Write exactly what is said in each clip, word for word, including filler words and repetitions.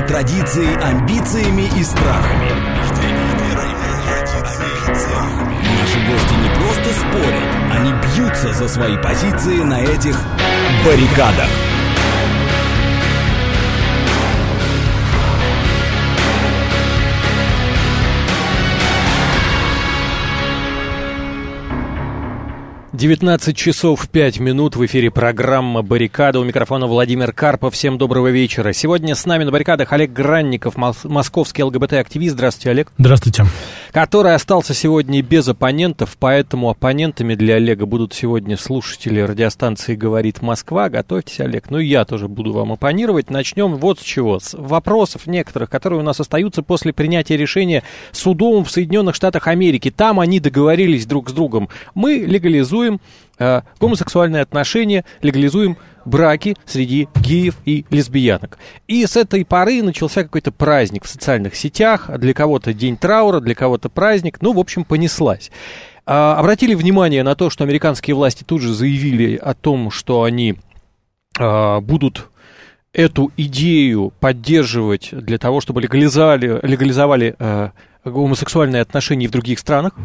рожденным традицией, амбициями и страхами. Наши гости не просто спорят, они бьются за свои позиции на этих баррикадах. девятнадцать часов пять минут, в эфире программа «Баррикада». У микрофона Владимир Карпов. Всем доброго вечера. Сегодня с нами на баррикадах Олег Гранников, московский ЛГБТ-активист. Здравствуйте, Олег. Здравствуйте. Который остался сегодня без оппонентов, поэтому оппонентами для Олега будут сегодня слушатели радиостанции «Говорит Москва». Готовьтесь, Олег. Ну и я тоже буду вам оппонировать. Начнем вот с чего. С вопросов некоторых, которые у нас остаются после принятия решения судом в Соединенных Штатах Америки. Там они договорились друг с другом. Мы легализуем э, гомосексуальные отношения, легализуем браки среди геев и лесбиянок. И с этой поры начался какой-то праздник в социальных сетях. Для кого-то день траура, для кого-то праздник. Ну, в общем, понеслась. А, обратили внимание на то, что американские власти тут же заявили о том, что они а, будут эту идею поддерживать для того, чтобы легализовали, легализовали а, гомосексуальные отношения в других странах.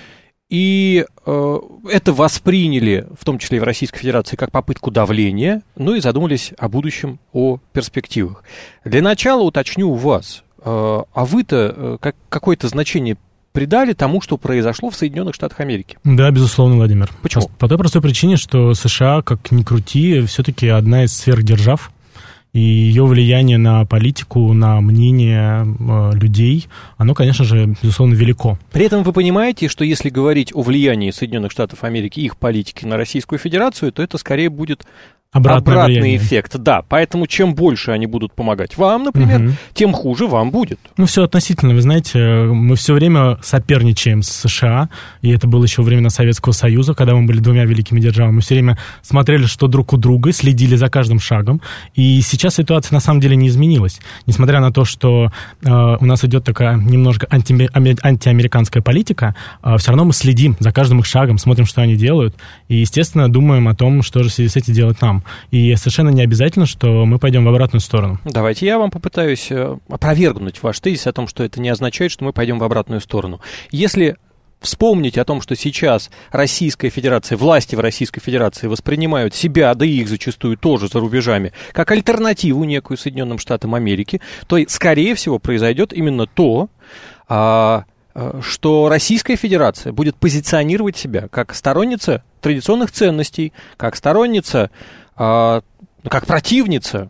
И э, это восприняли, в том числе и в Российской Федерации, как попытку давления, ну и задумались о будущем, о перспективах. Для начала уточню у вас, э, а вы-то э, как, какое-то значение придали тому, что произошло в Соединенных Штатах Америки? Да, безусловно, Владимир. Почему? По, по той простой причине, что США, как ни крути, все-таки одна из сверхдержав. И ее влияние на политику, на мнение э, людей, оно, конечно же, безусловно, велико. При этом вы понимаете, что если говорить о влиянии Соединенных Штатов Америки и их политики на Российскую Федерацию, то это скорее будет Обратное обратный влияние. эффект. Да, поэтому чем больше они будут помогать вам, например, угу. тем хуже вам будет. Ну, все относительно. Вы знаете, мы все время соперничаем с США, и это было еще во времена Советского Союза, когда мы были двумя великими державами. Мы все время смотрели, что друг у друга, следили за каждым шагом, и сейчас ситуация на самом деле не изменилась. Несмотря на то, что э, у нас идет такая немножко анти- антиамериканская политика, э, все равно мы следим за каждым их шагом, смотрим, что они делают, и, естественно, думаем о том, что же в связи с этим делать нам. И совершенно не обязательно, что мы пойдем в обратную сторону. Давайте я вам попытаюсь опровергнуть ваш тезис о том, что это не означает, что мы пойдем в обратную сторону. Если вспомнить о том, что сейчас Российская Федерация, власти в Российской Федерации воспринимают себя, да и их зачастую тоже за рубежами, как альтернативу некую Соединенным Штатам Америки, то, скорее всего, произойдет именно то, а, что Российская Федерация будет позиционировать себя как сторонница традиционных ценностей, как сторонница, а, как противница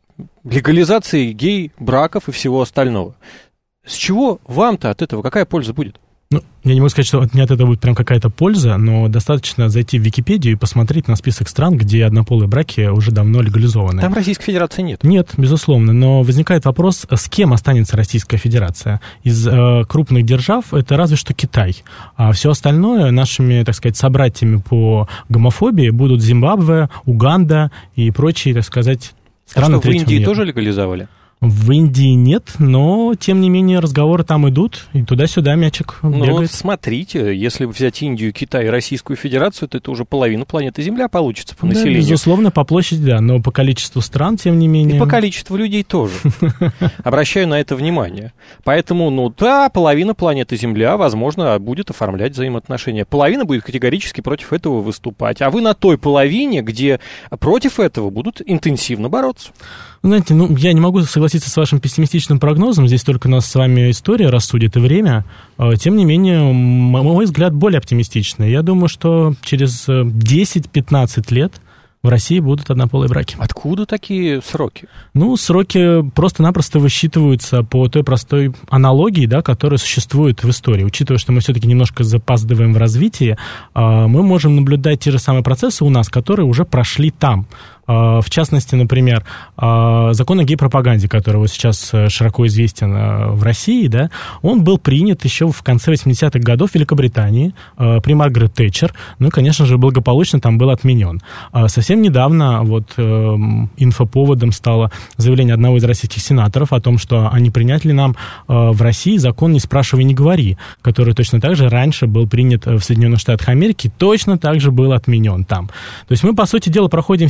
легализации гей-браков и всего остального. С чего вам-то от этого какая польза будет? Ну, я не могу сказать, что от меня от этого будет прям какая-то польза, но достаточно зайти в Википедию и посмотреть на список стран, где однополые браки уже давно легализованы. Там Российской Федерации нет. Нет, безусловно, но возникает вопрос, с кем останется Российская Федерация? Из э, крупных держав это разве что Китай, а все остальное нашими, так сказать, собратьями по гомофобии будут Зимбабве, Уганда и прочие, так сказать, страны а что, в Индии мира. тоже легализовали? В Индии нет, но, тем не менее, разговоры там идут, и туда-сюда мячик ну, бегает. Вот смотрите, если взять Индию, Китай и Российскую Федерацию, то это уже половина планеты Земля получится по да, населению. Безусловно, по площади, да, но по количеству стран, тем не менее... И по количеству людей тоже. Обращаю на это внимание. Поэтому, ну да, половина планеты Земля, возможно, будет оформлять взаимоотношения. Половина будет категорически против этого выступать. А вы на той половине, где против этого будут интенсивно бороться. Знаете, ну, я не могу согласиться с вашим пессимистичным прогнозом, здесь только нас с вами история рассудит и время. Тем не менее, мой взгляд более оптимистичный. Я думаю, что через десять-пятнадцать лет в России будут однополые браки. Откуда такие сроки? Ну, сроки просто-напросто высчитываются по той простой аналогии, да, которая существует в истории. Учитывая, что мы все-таки немножко запаздываем в развитии, мы можем наблюдать те же самые процессы у нас, которые уже прошли там. В частности, например, закон о гей-пропаганде, который вот сейчас широко известен в России, да, он был принят еще в конце восьмидесятых годов в Великобритании при Маргарет Тэтчер, ну и, конечно же, благополучно там был отменен. Совсем недавно вот инфоповодом стало заявление одного из российских сенаторов о том, что они принять ли нам в России закон «Не спрашивай, не говори», который точно так же раньше был принят в Соединенных Штатах Америки, точно так же был отменен там. То есть мы, по сути дела, проходим все те же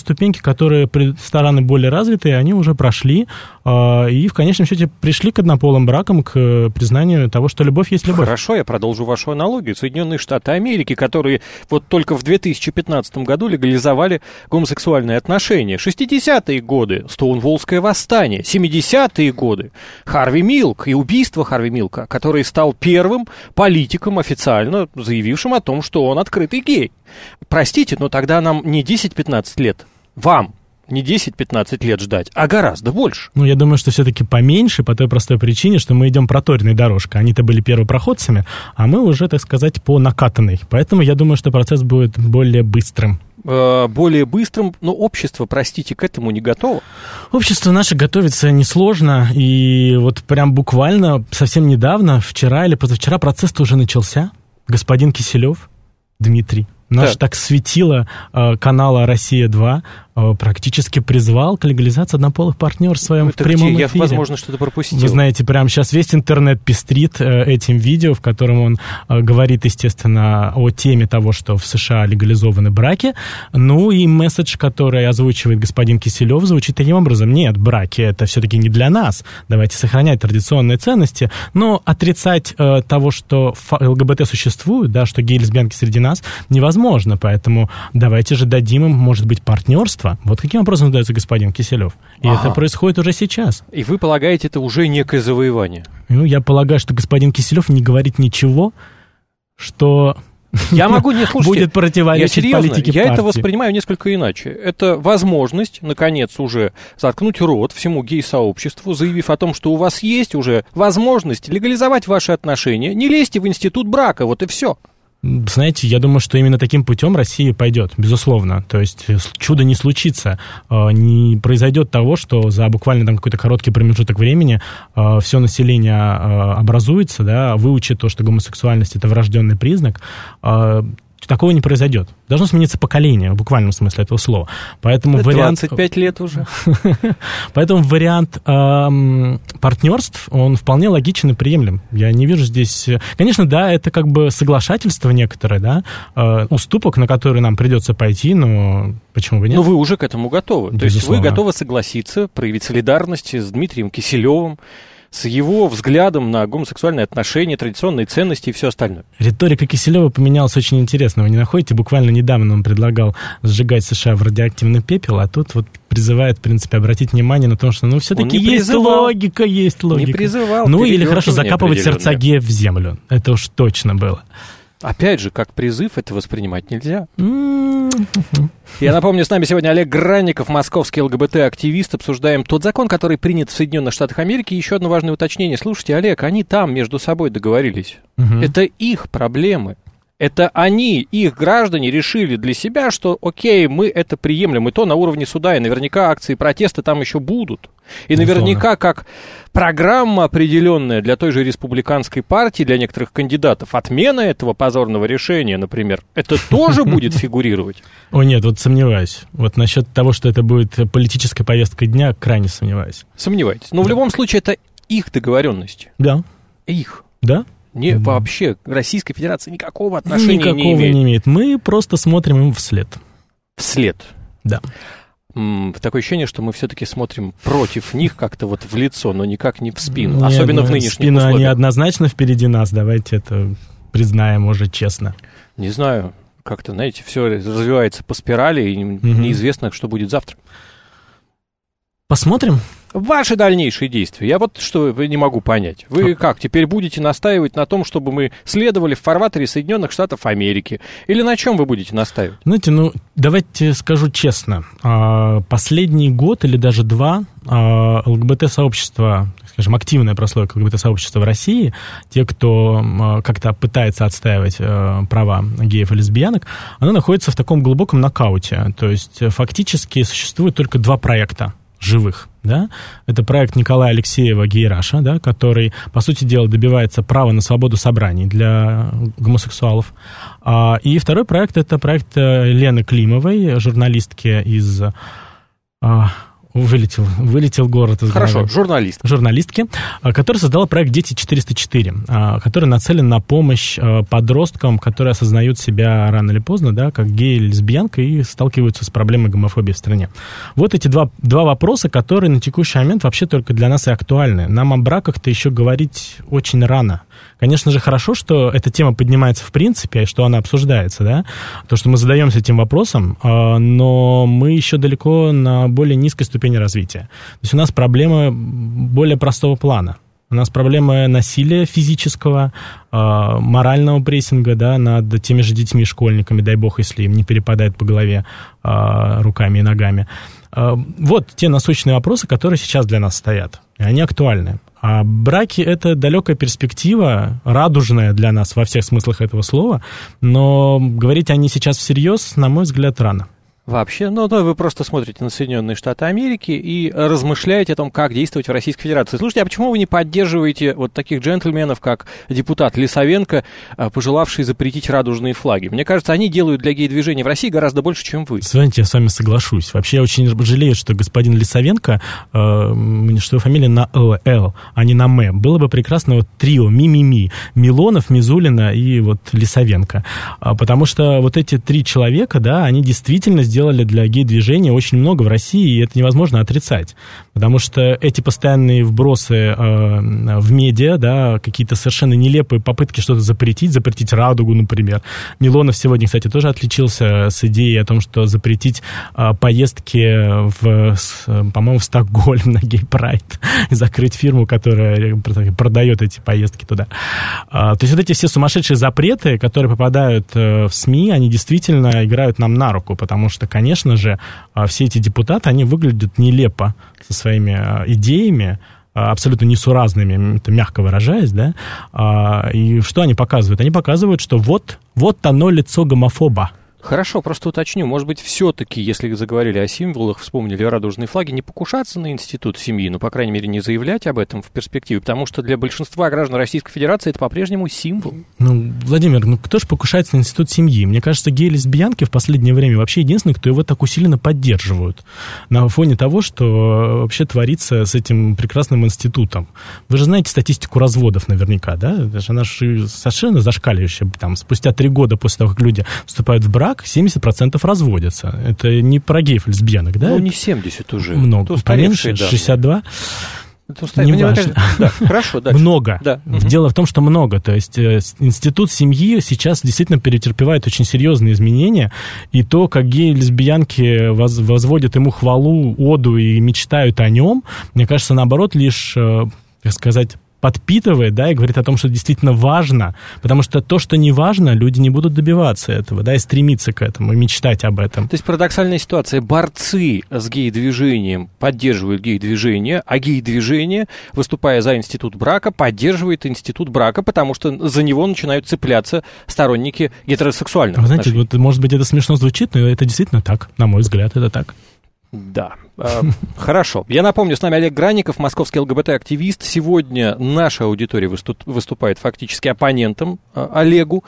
ступеньки, которые страны более развитые, они уже прошли, и в конечном счете пришли к однополым бракам, к признанию того, что любовь есть любовь. Хорошо, я продолжу вашу аналогию. Соединенные Штаты Америки, которые вот только в две тысячи пятнадцатом году легализовали гомосексуальные отношения. шестидесятые годы, Стоунволлское восстание, семидесятые годы, Харви Милк и убийство Харви Милка, который стал первым политиком, официально заявившим о том, что он открытый гей. Простите, но тогда нам не десять-пятнадцать лет, вам не десять-пятнадцать лет ждать, а гораздо больше. Ну, я думаю, что все-таки поменьше, по той простой причине, что мы идем проторенной дорожкой. Они-то были первопроходцами, а мы уже, так сказать, по накатанной. Поэтому я думаю, что процесс будет более быстрым. Более быстрым, но общество, простите, к этому не готово. Общество наше готовится несложно, и вот прям буквально совсем недавно, вчера или позавчера, процесс-то уже начался. Господин Киселев, Дмитрий, наш да. так светило э, канала «Россия-два», э, практически призвал к легализации однополых партнерств в своем Это прямом где? эфире. Я, возможно, что-то пропустил. Вы знаете, прямо сейчас весь интернет пестрит э, этим видео, в котором он э, говорит, естественно, о теме того, что в США легализованы браки. Ну и месседж, который озвучивает господин Киселев, звучит таким образом. Нет, браки — это все-таки не для нас. Давайте сохранять традиционные ценности, но отрицать э, того, что ЛГБТ существует, да, что гей-лесбиянки среди нас, невозможно. Возможно, поэтому давайте же дадим им, может быть, партнерство. Вот каким образом дается господин Киселев. И ага. это происходит уже сейчас. И вы полагаете, это уже некое завоевание? Ну, я полагаю, что господин Киселев не говорит ничего, что я могу не слушать. будет противоречить я политике я партии. это воспринимаю несколько иначе. Это возможность, наконец, уже заткнуть рот всему гей-сообществу, заявив о том, что у вас есть уже возможность легализовать ваши отношения, не лезьте в институт брака, вот и все. Знаете, я думаю, что именно таким путем Россия пойдет, безусловно. То есть чудо не случится, не произойдет того, что за буквально там какой-то короткий промежуток времени все население образуется, да, выучит то, что гомосексуальность — это врожденный признак. Такого не произойдет. Должно смениться поколение, в буквальном смысле этого слова. Поэтому вариант... двадцать пять лет уже. Поэтому вариант эм, партнерств, он вполне логичен и приемлем. Я не вижу здесь... Конечно, да, это как бы соглашательство некоторое, да, э, уступок, на который нам придется пойти, но почему бы нет? Но вы уже к этому готовы. Безусловно. То есть вы готовы согласиться, проявить солидарность с Дмитрием Киселевым, с его взглядом на гомосексуальные отношения, традиционные ценности и все остальное. Риторика Киселева поменялась очень интересно. Вы не находите? Буквально недавно он предлагал сжигать США в радиоактивный пепел, а тут вот призывает, в принципе, обратить внимание на то, что ну все-таки есть призывал. логика, есть логика. Не призывал. Ну или хорошо, закапывать сердца геев в землю. Это уж точно было. Опять же, как призыв это воспринимать нельзя. Я напомню, с нами сегодня Олег Гранников, московский ЛГБТ-активист. Обсуждаем тот закон, который принят в Соединенных Штатах Америки. Еще одно важное уточнение. Слушайте, Олег, они там между собой договорились. Угу. Это их проблемы. Это они, их граждане, решили для себя, что окей, мы это приемлем, и то на уровне суда, и наверняка акции протеста там еще будут. И наверняка как программа определенная для той же республиканской партии, для некоторых кандидатов, отмена этого позорного решения, например, это тоже будет фигурировать. О нет, вот сомневаюсь. Вот насчет того, что это будет политическая повестка дня, крайне сомневаюсь. Сомневаетесь. Но в любом случае это их договоренности. Да. Их. Да. Не, mm. вообще, Российская Федерация никакого отношения никакого не имеет. не имеет. Мы просто смотрим им вслед. Вслед? Да. М-м, такое ощущение, что мы все-таки смотрим против них как-то вот в лицо, но никак не в спину. Не, особенно не, в нынешних спина условиях. Спина неоднозначно впереди нас, давайте это признаем уже честно. Не знаю, как-то, знаете, все развивается по спирали, и mm-hmm. неизвестно, что будет завтра. Посмотрим. Ваши дальнейшие действия. Я вот что не могу понять. Вы как, теперь будете настаивать на том, чтобы мы следовали в фарватере Соединенных Штатов Америки? Или на чем вы будете настаивать? Знаете, ну, давайте скажу честно. Последний год или даже два ЛГБТ-сообщество, скажем, активная прослойка ЛГБТ-сообщества в России, те, кто как-то пытается отстаивать права геев и лесбиянок, оно находится в таком глубоком нокауте. То есть фактически существует только два проекта живых, да, это проект Николая Алексеева «Гей Раша», да, который, по сути дела, добивается права на свободу собраний для гомосексуалов. А, и второй проект — это проект Лены Климовой, журналистки из... А, Вылетел, вылетел город из Хорошо, головы. журналист. Журналистки, которая создала проект «Дети четыреста четыре», который нацелен на помощь подросткам, которые осознают себя рано или поздно, да, как гей или лесбиянка, и сталкиваются с проблемой гомофобии в стране. Вот эти два, два вопроса, которые на текущий момент вообще только для нас и актуальны. Нам о браках-то еще говорить очень рано. Конечно же, хорошо, что эта тема поднимается в принципе, и что она обсуждается, да, то, что мы задаемся этим вопросом, но мы еще далеко на более низкой ступени развития. То есть у нас проблема более простого плана. У нас проблема насилия физического, морального прессинга, да, над теми же детьми, школьниками, дай бог, если им не перепадает по голове руками и ногами. Вот те насущные вопросы, которые сейчас для нас стоят, и они актуальны. А браки — это далекая перспектива, радужная для нас во всех смыслах этого слова, но говорить о ней сейчас всерьез, на мой взгляд, рано. Вообще, ну, ну, вы просто смотрите на Соединенные Штаты Америки и размышляете о том, как действовать в Российской Федерации. Слушайте, а почему вы не поддерживаете вот таких джентльменов, как депутат Лисовенко, пожелавший запретить радужные флаги? Мне кажется, они делают для гей-движения в России гораздо больше, чем вы. Знаете, я с вами соглашусь. Вообще, я очень жалею, что господин Лисовенко, э, что его фамилия на Л, а не на М. Было бы прекрасно вот трио ми-ми-ми. Милонов, Мизулина и вот Лисовенко. А, потому что вот эти три человека, да, они действительно сделали сделали для гей-движения очень много в России, и это невозможно отрицать. Потому что эти постоянные вбросы э, в медиа, да, какие-то совершенно нелепые попытки что-то запретить, запретить радугу, например. Милонов сегодня, кстати, тоже отличился с идеей о том, что запретить э, поездки, в, с, по-моему, в Стокгольм на гей-прайд, и закрыть фирму, которая продает эти поездки туда. А, то есть вот эти все сумасшедшие запреты, которые попадают э, в СМИ, они действительно играют нам на руку, потому что, конечно же, все эти депутаты, они выглядят нелепо со своими идеями, абсолютно несуразными, это мягко выражаясь, да, и что они показывают? Они показывают, что вот, вот оно лицо гомофоба. Хорошо, просто уточню, может быть, все-таки, если заговорили о символах, вспомнили радужные флаги, не покушаться на институт семьи, ну, по крайней мере, не заявлять об этом в перспективе, потому что для большинства граждан Российской Федерации это по-прежнему символ. Ну, Владимир, ну кто же покушается на институт семьи? Мне кажется, геи-лесбиянки в последнее время вообще единственные, кто его так усиленно поддерживают на фоне того, что вообще творится с этим прекрасным институтом. Вы же знаете статистику разводов наверняка, да? Она же совершенно зашкаливающая. Там, спустя три года после того, как люди вступают в брак, семьдесят процентов разводятся. Это не про геев, лесбиянок, да? Ну, не семьдесят уже. Много. Поменьше, шестьдесят два. Не важно. Да, хорошо, дальше. Много. Да. Дело в том, что много. То есть институт семьи сейчас действительно перетерпевает очень серьезные изменения. И то, как геи и лесбиянки воз, возводят ему хвалу, оду и мечтают о нем, мне кажется, наоборот, лишь, как сказать, подпитывает, да, и говорит о том, что действительно важно, потому что то, что не важно, люди не будут добиваться этого, да, и стремиться к этому, и мечтать об этом. То есть парадоксальная ситуация. Борцы с гей-движением поддерживают гей-движение, а гей-движение, выступая за институт брака, поддерживает институт брака, потому что за него начинают цепляться сторонники гетеросексуальных Вы знаете, отношений. вот, может быть, это смешно звучит, но это действительно так, на мой взгляд, это так. Да, э, хорошо. Я напомню, с нами Олег Гранников, московский ЛГБТ-активист. Сегодня наша аудитория выступ, выступает фактически оппонентом э, Олегу.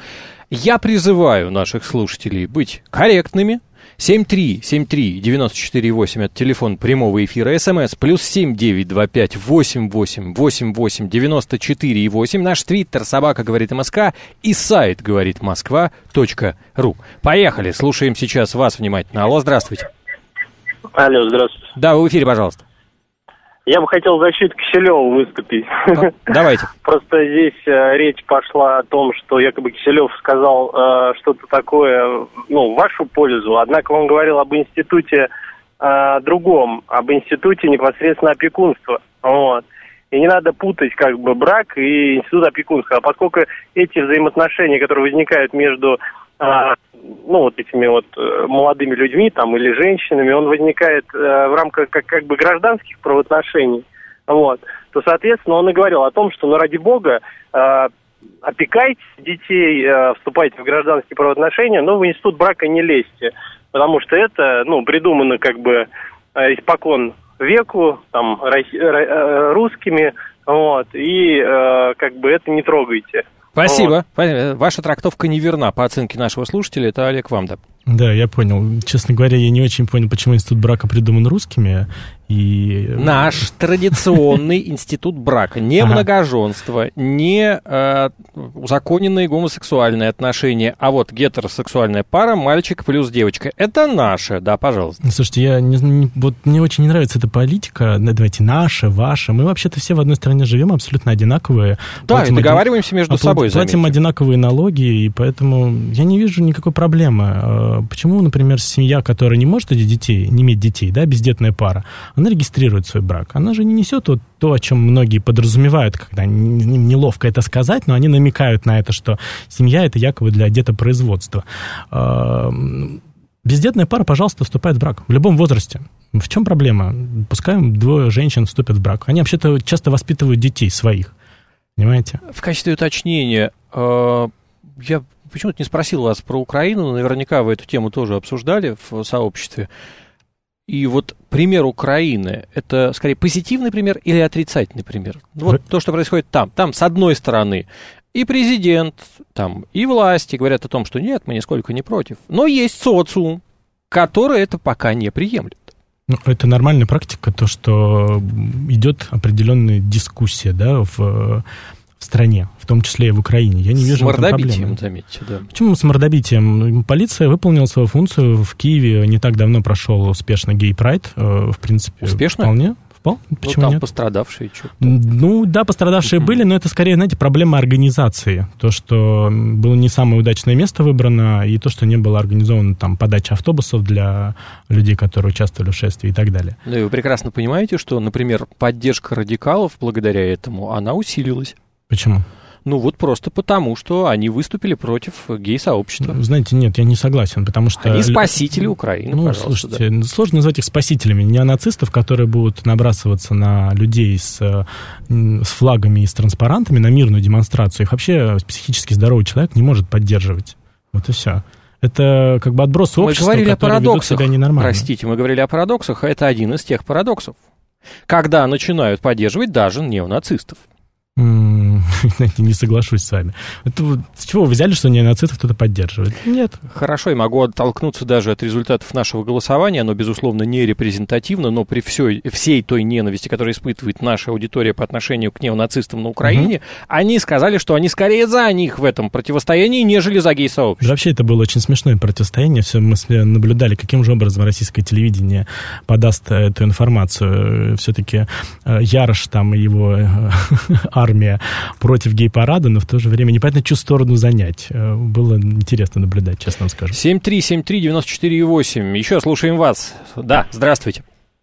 Я призываю наших слушателей быть корректными. семь три семь три девять четыре восемь это телефон прямого эфира. СМС плюс семь девять два пять восемь восемь восемь восемь девяносто четыре восемь. Наш твиттер собака говорит МСК и сайт говорит Москва точка ру. Поехали, слушаем сейчас вас внимательно. Алло, здравствуйте. Алло, здравствуйте. Да, вы в эфире, пожалуйста. Я бы хотел в защиту Киселева выступить. Давайте. Просто здесь э, речь пошла о том, что якобы Киселев сказал э, что-то такое, ну, в вашу пользу. Однако он говорил об институте э, другом, об институте непосредственно опекунства. Вот. И не надо путать как бы брак и институт опекунства. А поскольку эти взаимоотношения, которые возникают между э, ну, вот этими вот э, молодыми людьми там или женщинами, он возникает э, в рамках как, как бы гражданских правоотношений, вот, то, соответственно, он и говорил о том, что, ну, ради бога, э, опекайте детей, э, вступайте в гражданские правоотношения, но в институт брака не лезьте, потому что это, ну, придумано как бы э, испокон веку, там, рос- э, русскими, вот, и э, как бы это не трогайте. Спасибо. Вот. Ваша трактовка неверна по оценке нашего слушателя. Это Олег вам, да. Да, я понял. Честно говоря, я не очень понял, почему институт брака придуман русскими. И... Наш традиционный институт брака. Не ага. многоженство, не э, узаконенные гомосексуальные отношения, а вот гетеросексуальная пара, мальчик плюс девочка. Это наше, да, пожалуйста. Слушайте, я не, не, вот мне очень не нравится эта политика. Давайте наше, ваше. Мы вообще-то все в одной стране живем, абсолютно одинаковые. Да, и договариваемся один... между а собой. Платим заметьте. Одинаковые налоги, и поэтому я не вижу никакой проблемы. Почему, например, семья, которая не может иметь детей, не иметь детей, да, бездетная пара, она регистрирует свой брак. Она же не несет вот то, о чем многие подразумевают, когда им неловко это сказать, но они намекают на это, что семья — это якобы для детопроизводства. Бездетная пара, пожалуйста, вступает в брак в любом возрасте. В чем проблема? Пускай двое женщин вступят в брак. Они вообще-то часто воспитывают детей своих. Понимаете? В качестве уточнения, я почему-то не спросил вас про Украину, но наверняка вы эту тему тоже обсуждали в сообществе. И вот пример Украины, это скорее позитивный пример или отрицательный пример? Вот то, что происходит там. Там, с одной стороны, и президент, там, и власти говорят о том, что нет, мы нисколько не против. Но есть социум, который это пока не приемлет. Ну, это нормальная практика, то, что идет определенная дискуссия, да, в... в стране, в том числе и в Украине. Я не вижу в этом проблемы. С мордобитием, заметьте, да. Почему с мордобитием? Полиция выполнила свою функцию. В Киеве не так давно прошел успешно гей-прайд. В принципе, успешно? Вполне. Вполне. Почему ну, там нет? Пострадавшие что-то. Ну, да, пострадавшие uh-huh. были, но это скорее, знаете, проблема организации. То, что было не самое удачное место выбрано, и то, что не было организовано там подача автобусов для людей, которые участвовали в шествии и так далее. Ну, и вы прекрасно понимаете, что, например, поддержка радикалов благодаря этому, она усилилась. Почему? Ну, вот просто потому, что они выступили против гей-сообщества. Знаете, нет, я не согласен, потому что... Они спасители Украины, ну, пожалуйста. Слушайте, да. Сложно назвать их спасителями. Неонацистов, которые будут набрасываться на людей с, с флагами и с транспарантами на мирную демонстрацию, их вообще психически здоровый человек не может поддерживать. Вот и все. Это как бы отброс общества, которые ведут себя ненормально. Простите, мы говорили о парадоксах, а это один из тех парадоксов. Когда начинают поддерживать даже неонацистов. Знаете, не соглашусь с вами. Это, с чего вы взяли, что неонацистов кто-то поддерживает? Нет. Хорошо, я могу оттолкнуться даже от результатов нашего голосования. Оно, безусловно, не репрезентативно, но при всей, всей той ненависти, которую испытывает наша аудитория по отношению к неонацистам на Украине, угу. они сказали, что они скорее за них в этом противостоянии, нежели за гей-сообщество. Да, вообще, это было очень смешное противостояние. Все мы наблюдали, каким же образом российское телевидение подаст эту информацию. Все-таки Ярош там и его армия против гей-парада, но в то же время непонятно, чью сторону занять. Было интересно наблюдать, честно вам скажу. семь три семь три девяносто четыре восемь. Еще слушаем вас. Да, здравствуйте.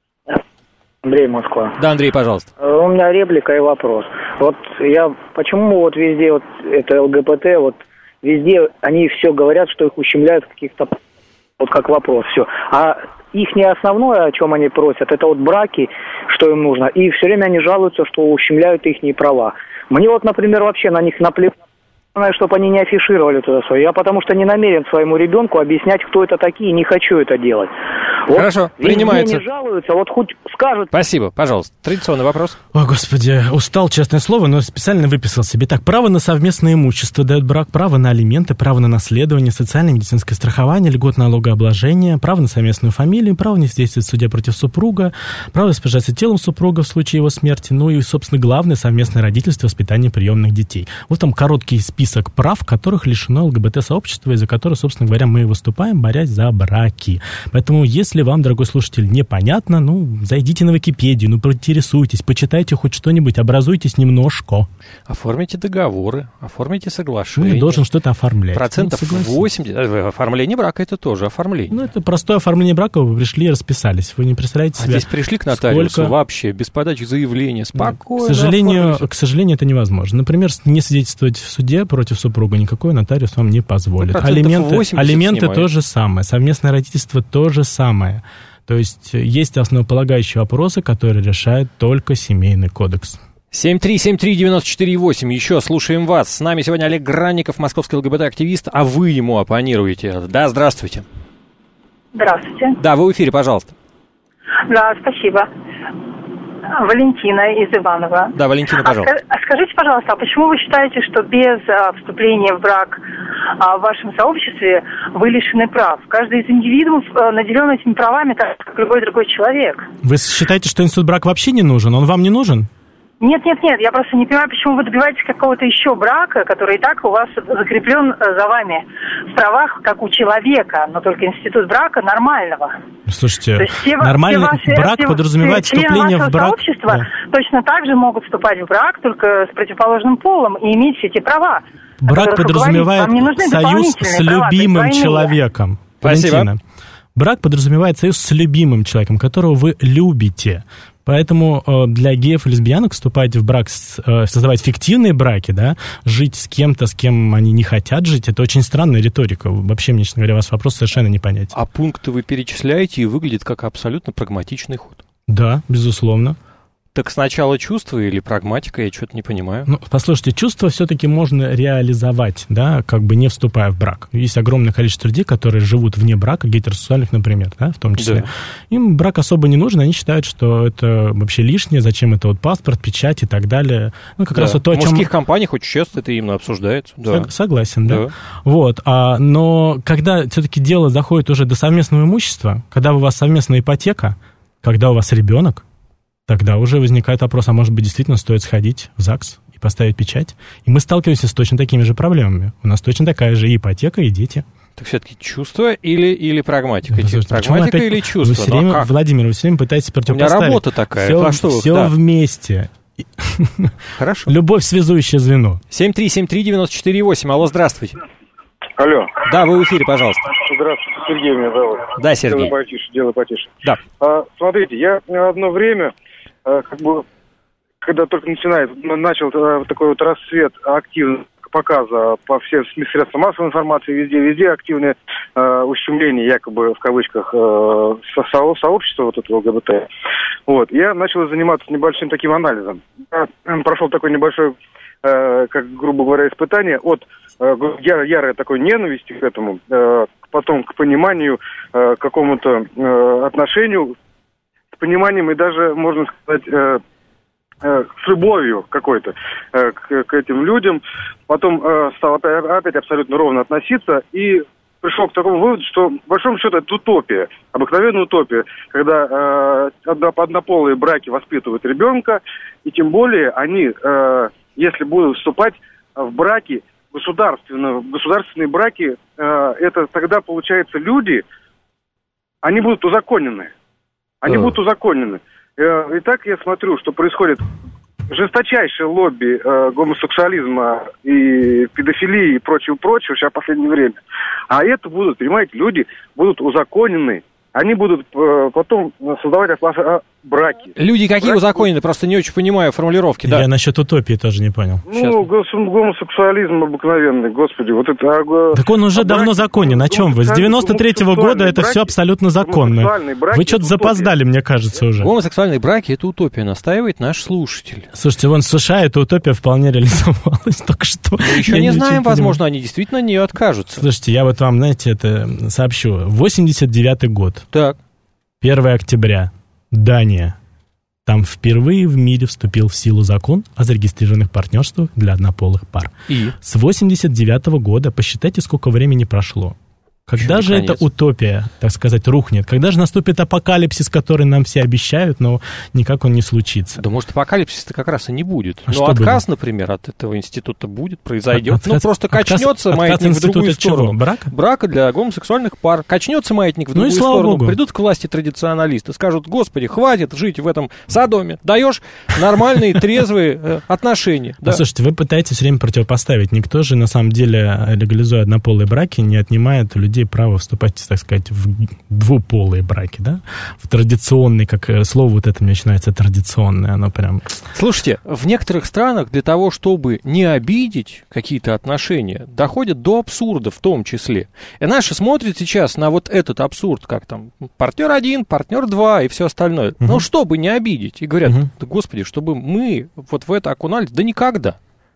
Андрей, Москва. Да, Андрей, пожалуйста. У меня реплика и вопрос. Вот я, почему вот везде вот это ЛГБТ, вот везде они все говорят, что их ущемляют в каких-то, вот как вопрос, все. А их не основное, о чем они просят, это вот браки, что им нужно. И все время они жалуются, что ущемляют их права. Мне вот, например, вообще на них наплевать, чтобы они не афишировали туда свое. Я потому что не намерен своему ребенку объяснять, кто это такие, и не хочу это делать. Вот хорошо, принимается. Не жалуются, вот хоть скажут. Спасибо, пожалуйста. Традиционный вопрос. О, Господи, устал, честное слово, но специально выписал себе. Так, право на совместное имущество дает брак, право на алименты, право на наследование, социальное и медицинское страхование, льгот налогообложения, право на совместную фамилию, право не действовать в суде против супруга, право распоряжаться телом супруга в случае его смерти, ну и, собственно, главное, совместное родительство, воспитание приемных детей. Вот там короткий список прав, которых лишено ЛГБТ-сообщество, из-за которых, собственно говоря, мы и выступаем, борясь за браки. Поэтому, если вам, дорогой слушатель, непонятно, ну, зайдите на Википедию, ну, поинтересуйтесь, почитайте хоть что-нибудь, образуйтесь немножко. Оформите договоры, оформите соглашение. Ну, я должен что-то оформлять. Процентов ну, восемьдесят. Оформление брака — это тоже оформление. Ну, это простое оформление брака, вы пришли и расписались. Вы не представляете себе... А здесь пришли к нотариусу сколько... вообще, без подачи заявления, спокойно. К сожалению, к сожалению, это невозможно. Например, не свидетельствовать в суде против супруга никакой нотариус вам не позволит. Ну, алименты алименты то же самое. Совместное родительство то же самое. То есть есть основополагающие вопросы, которые решает только семейный кодекс. семь три семь три девяносто четыре восемь. Еще слушаем вас. С нами сегодня Олег Гранников, московский ЛГБТ-активист, а вы ему оппонируете. Да, здравствуйте. Здравствуйте. Да, вы в эфире, пожалуйста. Да, спасибо. Валентина из Иванова. Да, Валентина, пожалуйста. А скажите, пожалуйста, а почему вы считаете, что без а, вступления в брак а, в вашем сообществе вы лишены прав? Каждый из индивидуумов а, наделен этими правами, так как любой другой человек. Вы считаете, что институт брака вообще не нужен? Он вам не нужен? Нет, нет, нет, я просто не понимаю, почему вы добиваетесь какого-то еще брака, который и так у вас закреплен за вами в правах, как у человека, но только институт брака нормального. Слушайте, все, нормальный все ваши, брак все, подразумевает все, вступление в брак. Сообщества да. точно так же могут вступать в брак, только с противоположным полом, и иметь все эти права. Брак подразумевает союз с любимым человеком. Спасибо. Валентина. Брак подразумевает союз с любимым человеком, которого вы любите. Поэтому э, для геев и лесбиянок вступать в брак, э, создавать фиктивные браки, да, жить с кем-то, с кем они не хотят жить, это очень странная риторика. Вообще, мне, честно говоря, ваш вопрос совершенно не понятен. А пункты вы перечисляете и выглядит как абсолютно прагматичный ход. Да, безусловно. Так сначала чувства или прагматика, я что-то не понимаю. Ну, послушайте, чувства все-таки можно реализовать, да, как бы не вступая в брак. Есть огромное количество людей, которые живут вне брака, гетеросексуальных, например, да, в том числе. Да. Им брак особо не нужен, они считают, что это вообще лишнее, зачем это вот паспорт, печать и так далее. Ну, как да. раз вот то, о чем... В мужских компаниях очень часто это именно обсуждается. Да. Согласен, да. да. Вот, а, но когда все-таки дело заходит уже до совместного имущества, когда у вас совместная ипотека, когда у вас ребенок, тогда уже возникает вопрос, а может быть, действительно стоит сходить в ЗАГС и поставить печать? И мы сталкиваемся с точно такими же проблемами. У нас точно такая же и ипотека, и дети. Так все-таки чувство или, или прагматика? Да, слушайте, прагматика или чувство? Вы все время, ну, а Владимир, вы все время пытаетесь противопоставить. У меня работа такая. Все, а что все да. вместе. Хорошо. Любовь, связующее звено. семь три семь три девять четыре восемь. Алло, здравствуйте. Алло. Да, вы в эфире, пожалуйста. Здравствуйте, Сергей меня зовут. Да, Сергей. Делай потише, делай потише. Да. А, смотрите, я одно время... как бы, когда только начинает, начал такой вот расцвет активного показа по всем средствам массовой информации, везде, везде активное э, ущемление, якобы, в кавычках, э, со, сообщества вот этого ЛГБТ. Вот, я начал заниматься небольшим таким анализом. Я прошел такой небольшой, э, как, грубо говоря, испытание от э, ярой такой ненависти к этому, э, потом к пониманию, э, к какому-то э, отношению, с пониманием и даже, можно сказать, э, э, с любовью какой-то э, к, к этим людям. Потом э, стал опять, опять абсолютно ровно относиться и пришел к такому выводу, что, по большому счету, это утопия, обыкновенная утопия, когда э, однополые браки воспитывают ребенка, и тем более они, э, если будут вступать в браки, государственные, государственные браки, э, это тогда, получается, люди, они будут узаконены. Они будут узаконены. И так я смотрю, что происходит жесточайшее лобби э, гомосексуализма и педофилии и прочего-прочего сейчас в последнее время. А это будут, понимаете, люди будут узаконены. Они будут э, потом создавать э, браки. Люди какие браки узаконены? Просто не очень понимаю формулировки. Да. Я насчет утопии тоже не понял. Ну, гос- гомосексуализм обыкновенный, господи. Вот это, а, так он уже а давно браки, законен. О чем вы? С девяносто третьего года это браки, все абсолютно законно. Вы что-то запоздали, мне кажется, уже. Гомосексуальные браки — это утопия, настаивает наш слушатель. Слушайте, вон в США эта утопия вполне реализовалась только что. Мы еще я не знаем, возможно, они действительно от нее откажутся. Слушайте, я вот вам, знаете, это сообщу. восемьдесят девятый год. Так. первого октября. Дания. Там впервые в мире вступил в силу закон о зарегистрированных партнерствах для однополых пар. И? С восемьдесят девятого года, посчитайте, сколько времени прошло. Когда же эта утопия, так сказать, рухнет? Когда же наступит апокалипсис, который нам все обещают, но никак он не случится? Да может, апокалипсиса-то как раз и не будет. А но отказ, будет? например, от этого института будет, произойдет. Отказ, ну, просто качнется отказ, маятник отказ в другую сторону. Чего? Брака? Брака для гомосексуальных пар. Качнется маятник в другую ну и слава сторону. Богу. Придут к власти традиционалисты, скажут: господи, хватит жить в этом Содоме. Даешь нормальные, трезвые отношения. Слушайте, вы пытаетесь все время противопоставить. Никто же, на самом деле, легализуя однополые браки, не отнимает у людей право вступать, так сказать, в двуполые браки, да? В традиционный, как слово вот это начинается, традиционное, оно прям... Слушайте, в некоторых странах для того, чтобы не обидеть какие-то отношения, доходят до абсурда в том числе. И наши смотрят сейчас на вот этот абсурд, как там партнер один, партнер два и все остальное. Uh-huh. Но чтобы не обидеть. И говорят: uh-huh. да господи, чтобы мы вот в это окунались, да никогда.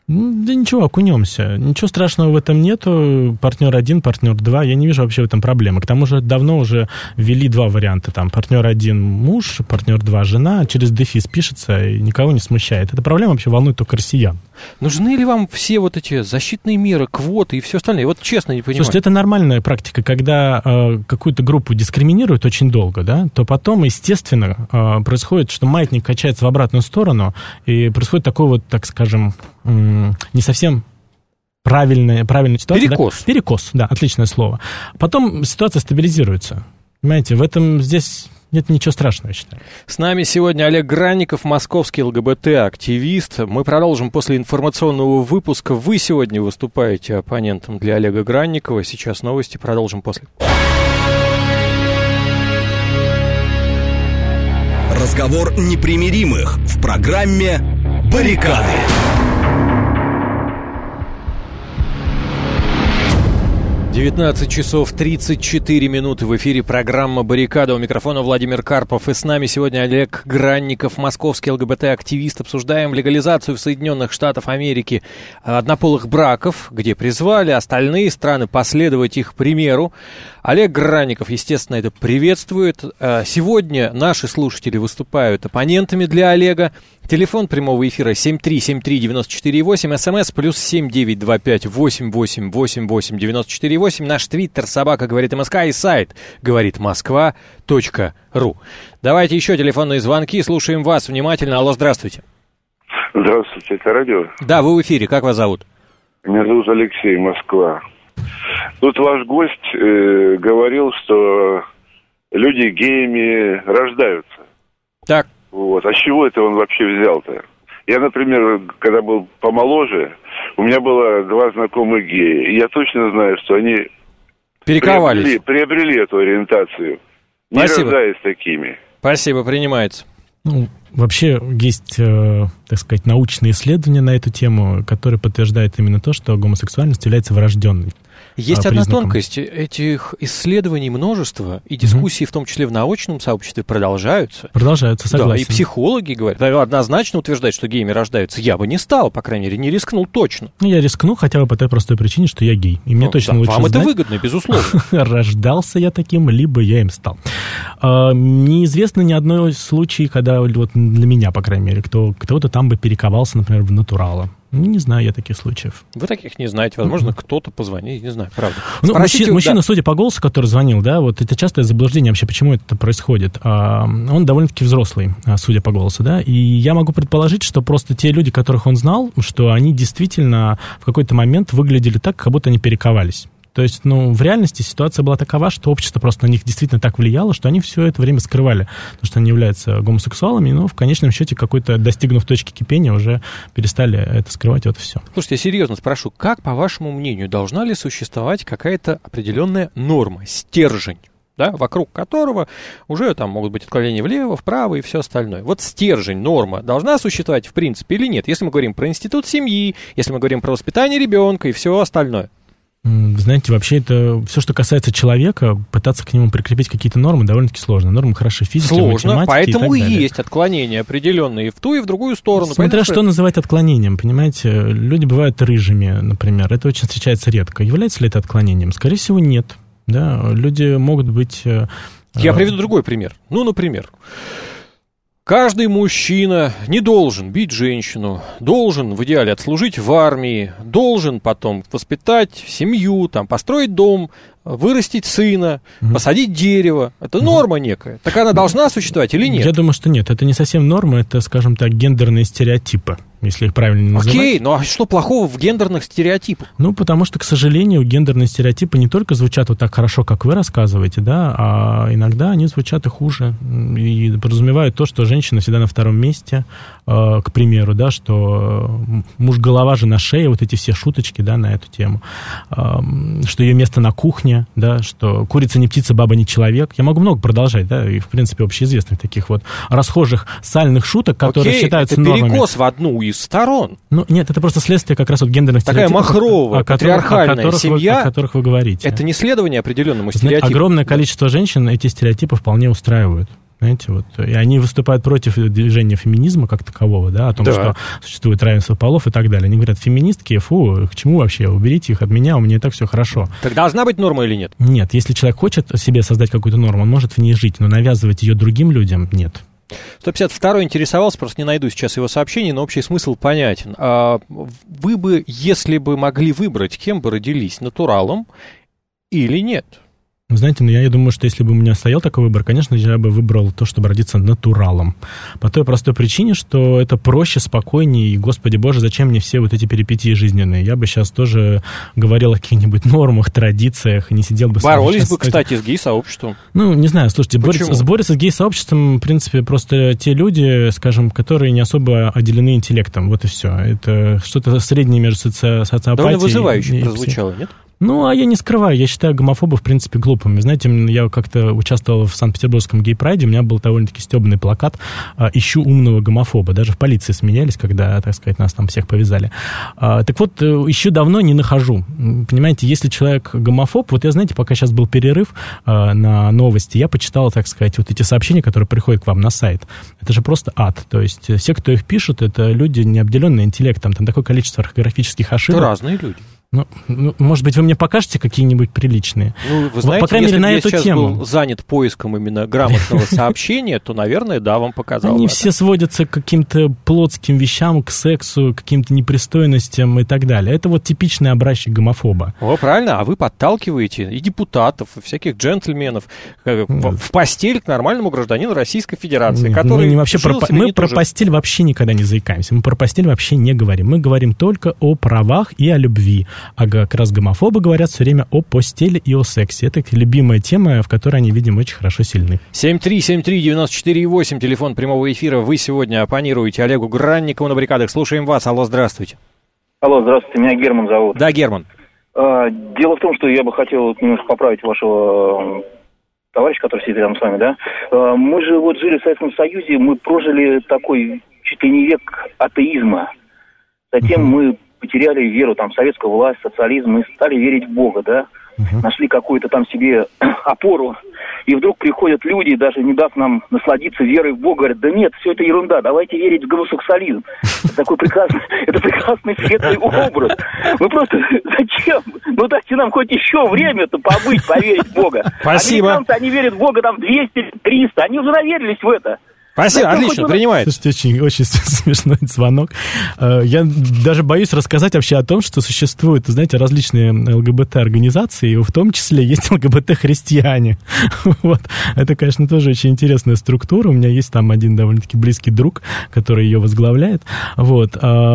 Да ничего, окунемся. Ничего страшного в этом нету. Партнер один, партнер два. Я не вижу вообще в этом проблемы. К тому же давно уже ввели два варианта. Там партнер один муж, партнер два жена. Через дефис пишется и никого не смущает. Эта проблема вообще волнует только россиян. Нужны ли вам все вот эти защитные меры, квоты и все остальное? Вот честно не понимаю. Слушайте, это нормальная практика. Когда э, какую-то группу дискриминируют очень долго, да, то потом, естественно, э, происходит, что маятник качается в обратную сторону, и происходит такой вот, так скажем, не совсем правильная, правильная ситуация. Перекос. Да? Перекос, да, отличное слово. Потом ситуация стабилизируется. Понимаете, в этом здесь нет ничего страшного, я считаю. С нами сегодня Олег Гранников, московский ЛГБТ-активист. Мы продолжим после информационного выпуска. Вы сегодня выступаете оппонентом для Олега Гранникова. Сейчас новости, продолжим после. Разговор непримиримых в программе «Баррикады». девятнадцать часов тридцать четыре минуты. В эфире программа «Баррикада». У микрофона Владимир Карпов. И с нами сегодня Олег Гранников, московский ЛГБТ-активист. Обсуждаем легализацию в Соединенных Штатах Америки однополых браков, где призвали остальные страны последовать их примеру. Олег Гранников, естественно, это приветствует. Сегодня наши слушатели выступают оппонентами для Олега. Телефон прямого эфира семь три семь три девяносто четыре восемь, смс плюс семь девять два пять восемь восемь восемь восемь девяносто четыре восемь, наш твиттер собака говорит МСК и сайт говорит Москва точка ру. Давайте еще телефонные звонки, слушаем вас внимательно. Алло, здравствуйте. Здравствуйте, это радио? Да, вы в эфире, как вас зовут? Меня зовут Алексей, Москва. Тут ваш гость э, говорил, что люди геями рождаются. Так. Вот. А с чего это он вообще взял-то? Я, например, когда был помоложе, у меня было два знакомых гея, и я точно знаю, что они перековались, приобрели, приобрели эту ориентацию, не Спасибо. рождаясь такими. Спасибо, принимается. Ну, вообще есть, э, так сказать, научные исследования на эту тему, которые подтверждают именно то, что гомосексуальность является врожденной. Есть а, одна признаком. тонкость. Этих исследований множество, и дискуссии, mm-hmm. в том числе в научном сообществе, продолжаются. Продолжаются, согласен. Да, и психологи говорят, однозначно утверждать, что геями рождаются. Я бы не стал, по крайней мере, не рискнул точно. Ну, я рискну хотя бы по той простой причине, что я гей. И мне ну, точно да, лучше вам знать, это выгодно, безусловно. Рождался я таким, либо я им стал. А, неизвестно ни одного случая, когда, вот для меня, по крайней мере, кто, кто-то там бы перековался, например, в натурала. Ну, не знаю я таких случаев. Вы таких не знаете. Возможно, mm-hmm. кто-то позвонит, не знаю, правда. Ну, Спросите, мужчина, мужчина да. судя по голосу, который звонил, да, вот это частое заблуждение вообще, почему это происходит. А, он довольно-таки взрослый, судя по голосу, да, и я могу предположить, что просто те люди, которых он знал, что они действительно в какой-то момент выглядели так, как будто они перековались. То есть, ну, в реальности ситуация была такова, что общество просто на них действительно так влияло, что они все это время скрывали, потому что они являются гомосексуалами, но в конечном счете, какой-то, достигнув точки кипения, уже перестали это скрывать, вот и все. Слушайте, я серьезно спрошу, как, по вашему мнению, должна ли существовать какая-то определенная норма, стержень, да, вокруг которого уже там могут быть отклонения влево, вправо и все остальное. Вот стержень, норма должна существовать в принципе или нет, если мы говорим про институт семьи, если мы говорим про воспитание ребенка и все остальное? Знаете, вообще это все, что касается человека, пытаться к нему прикрепить какие-то нормы довольно-таки сложно. Нормы хорошо физики, сложно, математики поэтому и так далее. Есть отклонения определенные в ту и в другую сторону. Смотря поэтому... что называть отклонением, понимаете, люди бывают рыжими, например, это очень встречается редко. Является ли это отклонением? Скорее всего, нет. Да? Люди могут быть... Я приведу другой пример. Ну, например... Каждый мужчина не должен бить женщину, должен в идеале отслужить в армии, должен потом воспитать семью, там, построить дом, вырастить сына, mm-hmm. посадить дерево. Это mm-hmm. норма некая. Так она должна существовать или нет? Я думаю, что нет. Это не совсем норма, это, скажем так, гендерные стереотипы, если их правильно называть. Окей, ну а что плохого в гендерных стереотипах? Ну, потому что, к сожалению, гендерные стереотипы не только звучат вот так хорошо, как вы рассказываете, да, а иногда они звучат и хуже. И подразумевают то, что женщина всегда на втором месте, э, к примеру, да, что муж голова, жена шея, вот эти все шуточки, да, на эту тему, э, что ее место на кухне, да, что курица не птица, баба не человек. Я могу много продолжать, да, и, в принципе, общеизвестных таких вот расхожих сальных шуток, которые Окей, считаются это нормами. перекос в одну из сторон. Ну, нет, это просто следствие как раз вот гендерных Такая стереотипов. махровая, о которых, патриархальная о которых семья, вы, о которых вы говорите. Это не следование определенному Знаете, стереотипу. огромное количество женщин эти стереотипы вполне устраивают. Знаете, вот, и они выступают против движения феминизма как такового, да, о том, да. что существует равенство полов и так далее. Они говорят, феминистки, фу, к чему вообще, уберите их от меня, у меня и так все хорошо. Так должна быть норма или нет? Нет, если человек хочет себе создать какую-то норму, он может в ней жить, но навязывать ее другим людям нет. сто пятьдесят второй интересовался, просто не найду сейчас его сообщений, но общий смысл понятен. А вы бы, если бы могли выбрать, кем бы родились, натуралом или нет? Вы знаете, ну я, я думаю, что если бы у меня стоял такой выбор, конечно, я бы выбрал то, чтобы родиться натуралом. По той простой причине, что это проще, спокойнее, и, Господи Боже, зачем мне все вот эти перипетии жизненные? Я бы сейчас тоже говорил о каких-нибудь нормах, традициях, и не сидел бы... Боролись бы, кстати, с гей-сообществом. Ну, не знаю, слушайте, борются, борются с гей-сообществом, в принципе, просто те люди, скажем, которые не особо отделены интеллектом, вот и все. Это что-то среднее между соци... социопатией... Довольно вызывающе и... прозвучало, нет? Ну, а я не скрываю, я считаю гомофобов, в принципе, глупыми. Знаете, я как-то участвовал в Санкт-Петербургском гей-прайде, у меня был довольно-таки стебанный плакат «Ищу умного гомофоба». Даже в полиции смеялись, когда, так сказать, нас там всех повязали. Так вот, еще давно не нахожу. Понимаете, если человек гомофоб, вот я, знаете, пока сейчас был перерыв на новости, я почитал, так сказать, вот эти сообщения, которые приходят к вам на сайт. Это же просто ад. То есть все, кто их пишут, это люди, не обделенные интеллектом. Там такое количество орфографических ошибок. Это разные люди. Ну, ну, может быть, вы мне покажете какие-нибудь приличные? Ну, вы знаете, по крайней если мере, на я эту сейчас тему. был занят поиском именно грамотного сообщения, то, наверное, да, вам показал. Они все сводятся к каким-то плотским вещам, к сексу, к каким-то непристойностям и так далее. Это вот типичный образчик гомофоба. О, правильно, а вы подталкиваете и депутатов, и всяких джентльменов в, в постель к нормальному гражданину Российской Федерации, Нет, который мы не вообще про, мы про тоже... постель вообще никогда не заикаемся. Мы про постель вообще не говорим. Мы говорим только о правах и о любви. А как раз гомофобы говорят все время о постели и о сексе. Это любимая тема, в которой они, видимо, очень хорошо сильны. семь три семь три девять четыре восемь, телефон прямого эфира. Вы сегодня оппонируете Олегу Гранникову на баррикадах. Слушаем вас. Алло, здравствуйте. Алло, здравствуйте. Меня Герман зовут. Да, Герман. А, дело в том, что я бы хотел немножко поправить вашего товарища, который сидит рядом с вами, да. А, мы же вот жили в Советском Союзе, мы прожили такой чуть ли не век атеизма. Затем uh-huh. мы потеряли веру там, в советскую власть, социализм, и стали верить в Бога, да, uh-huh. нашли какую-то там себе опору, и вдруг приходят люди, даже не дав нам насладиться верой в Бога, говорят, да нет, все это ерунда, давайте верить в гомосексуализм. Это такой прекрасный, это прекрасный светлый образ. Вы просто, зачем? Ну дайте нам хоть еще время-то побыть, поверить в Бога. Спасибо. Американцы, они верят в Бога там двести-триста, они уже наверились в это. Спасибо, отлично, принимает. Слушайте, очень, очень смешной звонок. Я даже боюсь рассказать вообще о том, что существуют, знаете, различные ЛГБТ-организации, в том числе есть ЛГБТ-христиане. Вот. Это, конечно, тоже очень интересная структура. У меня есть там один довольно-таки близкий друг, который ее возглавляет. Вот.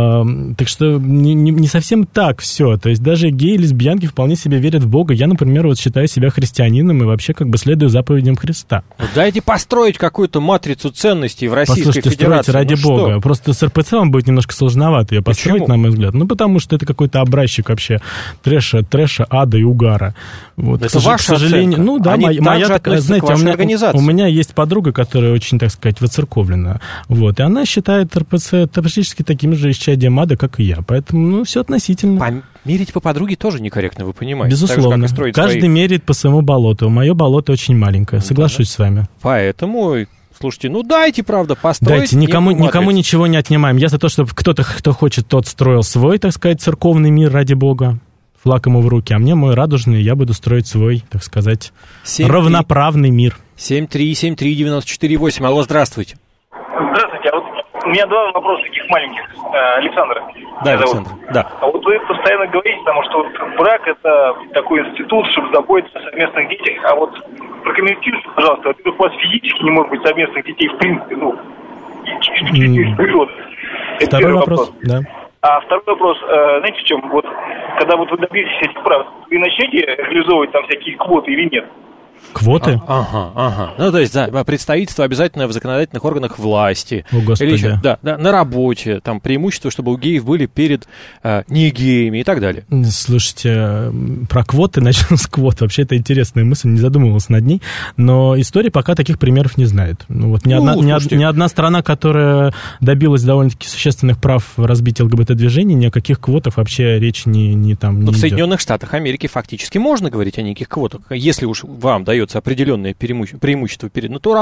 Так что не, не, не совсем так все. То есть даже геи и лесбиянки вполне себе верят в Бога. Я, например, вот считаю себя христианином и вообще как бы следую заповедям Христа. Дайте построить какую-то матрицу ценностей в Российской Послушайте, Федерации. ради ну, Бога. Что? Просто с эр пэ цэ вам будет немножко сложновато ее построить, Почему? на мой взгляд. Ну, потому что это какой-то образчик вообще трэша, трэша, ада и угара. Вот. Это к, ваша к сожалению, оценка. ну да, Они моя, моя такая, знаете, у меня, у меня есть подруга, которая очень, так сказать, воцерковлена. Вот. И она считает эр пэ цэ практически таким же исчадием ада, как и я. Поэтому, ну, все относительно. Померить по подруге тоже некорректно, вы понимаете. Безусловно. Так же, каждый свои... меряет по своему болоту. Мое болото очень маленькое. Соглашусь да. с вами. Поэтому... Слушайте, ну дайте, правда, построить. Дайте, никому, никому ничего не отнимаем. Я за то, чтобы кто-то, кто хочет, тот строил свой, так сказать, церковный мир, ради Бога. Флаг ему в руки. А мне мой радужный, я буду строить свой, так сказать, семь, равноправный мир. семь три семь три девять четыре восемь. Алло, здравствуйте. Здравствуйте. А вот у меня два вопроса таких маленьких. Александр. Да, Александр, да. А вот вы постоянно говорите, потому что вот брак – это такой институт, чтобы заботиться о совместных детях. А вот прокомментируйте, пожалуйста, во-первых, у вас физически не может быть совместных детей, в принципе, ну, через природу. Второй вопрос, вопрос, да. А второй вопрос, знаете, в чем? Вот, когда вот вы добьетесь этих прав, вы начнете реализовывать там всякие квоты или нет? Квоты? А, ага, ага. Ну, то есть, да, представительство обязательно в законодательных органах власти. О, Господи. Или еще, да, да, на работе, там, преимущество, чтобы у геев были перед э, не геями и так далее. Слушайте, про квоты, начнем с квот. Вообще, это интересная мысль, не задумывался над ней. Но история пока таких примеров не знает. Ну, вот ни, ну, одна, ни, ни одна страна, которая добилась довольно-таки существенных прав в развитии ЛГБТ-движения, ни о каких квотах вообще речь не, не там не Но идет. в Соединенных Штатах Америки фактически можно говорить о неких квотах. Если уж вам дается определенное преимущество перед натуралом,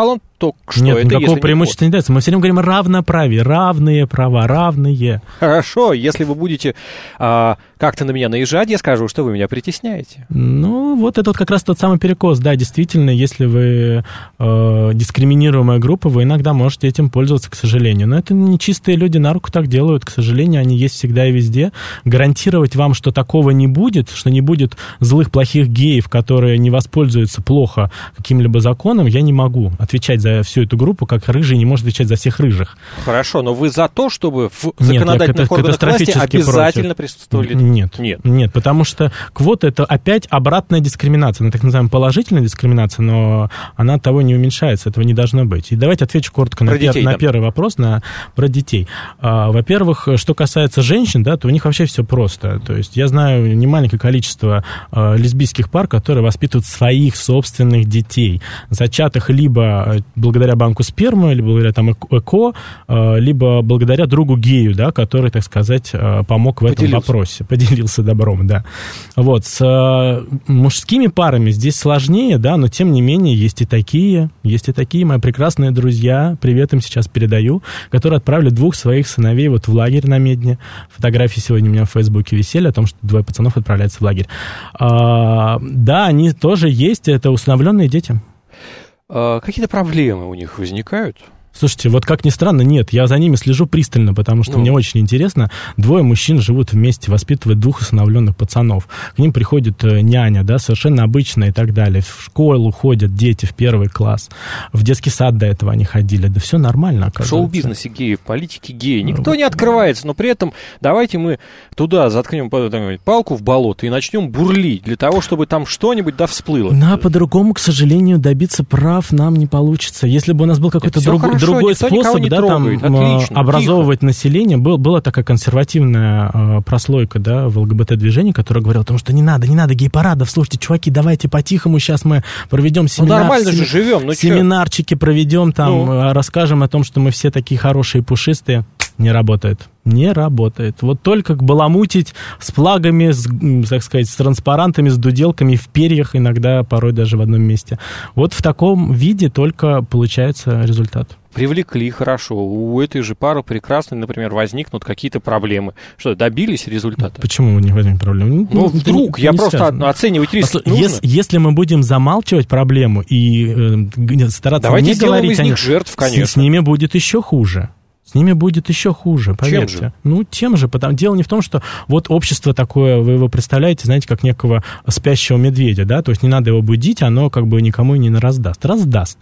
то что? Нет, это никакого преимущества не, не дается. Мы все время говорим о равноправии, равные права, равные. Хорошо, если вы будете а, как-то на меня наезжать, я скажу, что вы меня притесняете. Ну, вот это вот как раз тот самый перекос. Да, действительно, если вы э, дискриминируемая группа, вы иногда можете этим пользоваться, к сожалению. Но это не чистые люди на руку так делают, к сожалению, они есть всегда и везде. Гарантировать вам, что такого не будет, что не будет злых, плохих геев, которые не воспользуются плохо каким-либо законом, я не могу отвечать за всю эту группу, как рыжий не может отвечать за всех рыжих. Хорошо, но вы за то, чтобы в законодательных Нет, органах власти обязательно против. присутствовали? Нет, нет, нет, потому что квота — это опять обратная дискриминация, она так называемая положительная дискриминация, но она от того не уменьшается, этого не должно быть. И давайте отвечу коротко на, детей, пер, да. на первый вопрос, на, про детей. А, во-первых, что касается женщин, да, то у них вообще все просто. То есть я знаю немаленькое количество а, лесбийских пар, которые воспитывают своих собственных детей, зачатых либо благодаря банку спермы, либо благодаря там ЭКО, а, либо благодаря другу гею, да, который, так сказать, а, помог в этом Поделился. вопросе. Поделился добром, да. Вот, с а, мужскими парами здесь сложнее, да, но тем не менее есть и такие, есть и такие мои прекрасные друзья, привет им сейчас передаю, которые отправили двух своих сыновей вот в лагерь на Медне. Фотографии сегодня у меня в Фейсбуке висели о том, что двое пацанов отправляются в лагерь. А, да, они тоже есть, это усыновленные дети. А, какие-то проблемы у них возникают? Слушайте, вот как ни странно, нет, я за ними слежу пристально, потому что ну. мне очень интересно. Двое мужчин живут вместе, воспитывают двух усыновленных пацанов. К ним приходит няня, да, совершенно обычная и так далее. В школу ходят дети в первый класс. В детский сад до этого они ходили. Да все нормально, оказывается. В шоу-бизнесе геи, в политике геи. Никто не открывается, но при этом давайте мы туда заткнем палку в болото и начнем бурлить для того, чтобы там что-нибудь да всплыло. Да, по-другому, к сожалению, добиться прав нам не получится. Если бы у нас был какой-то другой... Другой способ, да, там, Отлично, образовывать тихо. население. Был, была такая консервативная э, прослойка, да, в ЛГБТ-движении, которая говорила о том, что не надо, не надо гей-парадов, слушайте, чуваки, давайте по-тихому, сейчас мы проведем семинар. Ну, нормально же живем, ну семинарчики чё? проведем, там, ну. расскажем о том, что мы все такие хорошие и пушистые. Не работает. Не работает. Вот только баламутить с флагами, с, так сказать, с транспарантами, с дуделками в перьях, иногда порой даже в одном месте. Вот в таком виде только получается результат. Привлекли, хорошо. У этой же пары прекрасной, например, возникнут какие-то проблемы. Что, добились результата? Почему не возникнут проблемы? Ну, вдруг, не, я не просто связано. Оценивать риск нужно. Если, если мы будем замалчивать проблему и э, стараться Давайте не говорить о них жертв, конечно. С, с ними будет еще хуже. С ними будет еще хуже, поверьте. Чем же? Ну, тем же. Потому... Дело не в том, что вот общество такое, вы его представляете, знаете, как некого спящего медведя, да, то есть не надо его будить, оно как бы никому и не раздаст. Раздаст.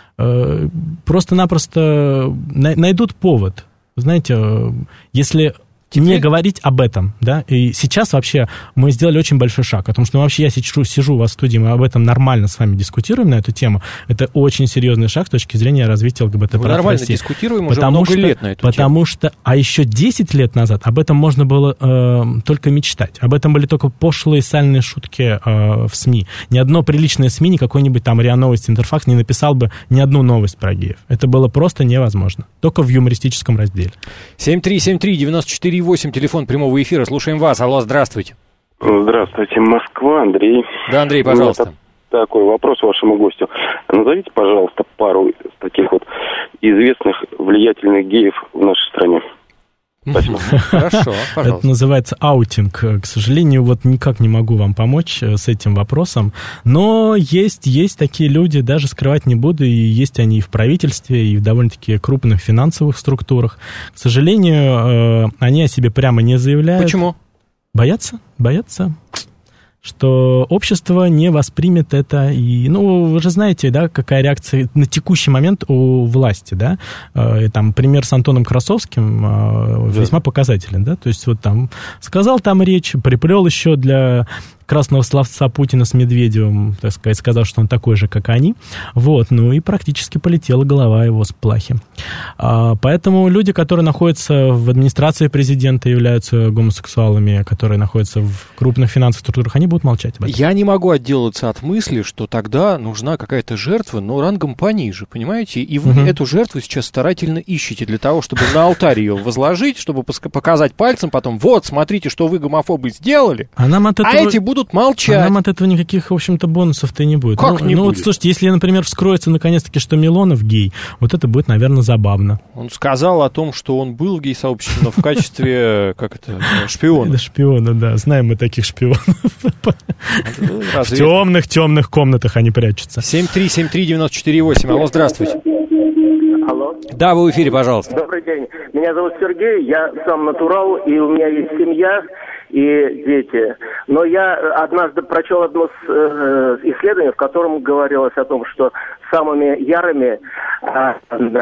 Просто-напросто найдут повод. Знаете, если... Теперь... не говорить об этом, да, и сейчас вообще мы сделали очень большой шаг, о том, что вообще я сижу, сижу у вас в студии, мы об этом нормально с вами дискутируем на эту тему, это очень серьезный шаг с точки зрения развития ЛГБТ-прав в России. Нормально дискутируем уже потому много что, лет на эту потому тему. Потому что, а еще десять лет назад об этом можно было э, только мечтать, об этом были только пошлые сальные шутки э, в СМИ. Ни одно приличное СМИ, ни какой-нибудь там РИА Новости, Интерфакс не написал бы ни одну новость про геев. Это было просто невозможно, только в юмористическом разделе. семь три семь три девять четыре восемь, телефон прямого эфира. Слушаем вас. Алло, здравствуйте. Здравствуйте, Москва, Андрей. Да, Андрей, пожалуйста. Такой вопрос вашему гостю. Назовите, пожалуйста, пару таких вот известных, влиятельных геев в нашей стране. Спасибо. Хорошо, пожалуйста. Это называется аутинг. К сожалению, вот никак не могу вам помочь с этим вопросом. Но есть, есть такие люди, даже скрывать не буду, и есть они и в правительстве, и в довольно-таки крупных финансовых структурах. К сожалению, они о себе прямо не заявляют. Почему? Боятся, боятся, что общество не воспримет это. И, ну, вы же знаете, да, какая реакция на текущий момент у власти, да. Э, там пример с Антоном Красовским э, да. весьма показателен, да. То есть вот там сказал там речь, приплел еще для красного словца Путина с Медведевым, так сказать, сказав, что он такой же, как они. Вот, ну и практически полетела голова его с плахи. А, поэтому люди, которые находятся в администрации президента, являются гомосексуалами, которые находятся в крупных финансовых структурах, они будут молчать об этом. Я не могу отделаться от мысли, что тогда нужна какая-то жертва, но рангом пониже, понимаете? И вы угу. эту жертву сейчас старательно ищете для того, чтобы на алтарь ее возложить, чтобы показать пальцем потом, вот, смотрите, что вы, гомофобы, сделали, а, нам от этого... а эти будут будут молчать. А нам от этого никаких, в общем-то, бонусов-то и не будет. Как ну, не ну будет? Вот, слушайте, если, например, вскроется наконец-таки, что Милонов гей, вот это будет, наверное, забавно. Он сказал о том, что он был в гей-сообществе, но в качестве, как это, шпиона. Да, шпиона, да. Знаем мы таких шпионов. В темных-темных комнатах они прячутся. семь три семь три девять четыре восемь. Алло, здравствуйте. Алло. Да, вы в эфире, пожалуйста. Добрый день. Меня зовут Сергей, я сам натурал, и у меня есть семья и дети. Но я однажды прочел одно э, исследование, в котором говорилось о том, что самыми ярыми, э,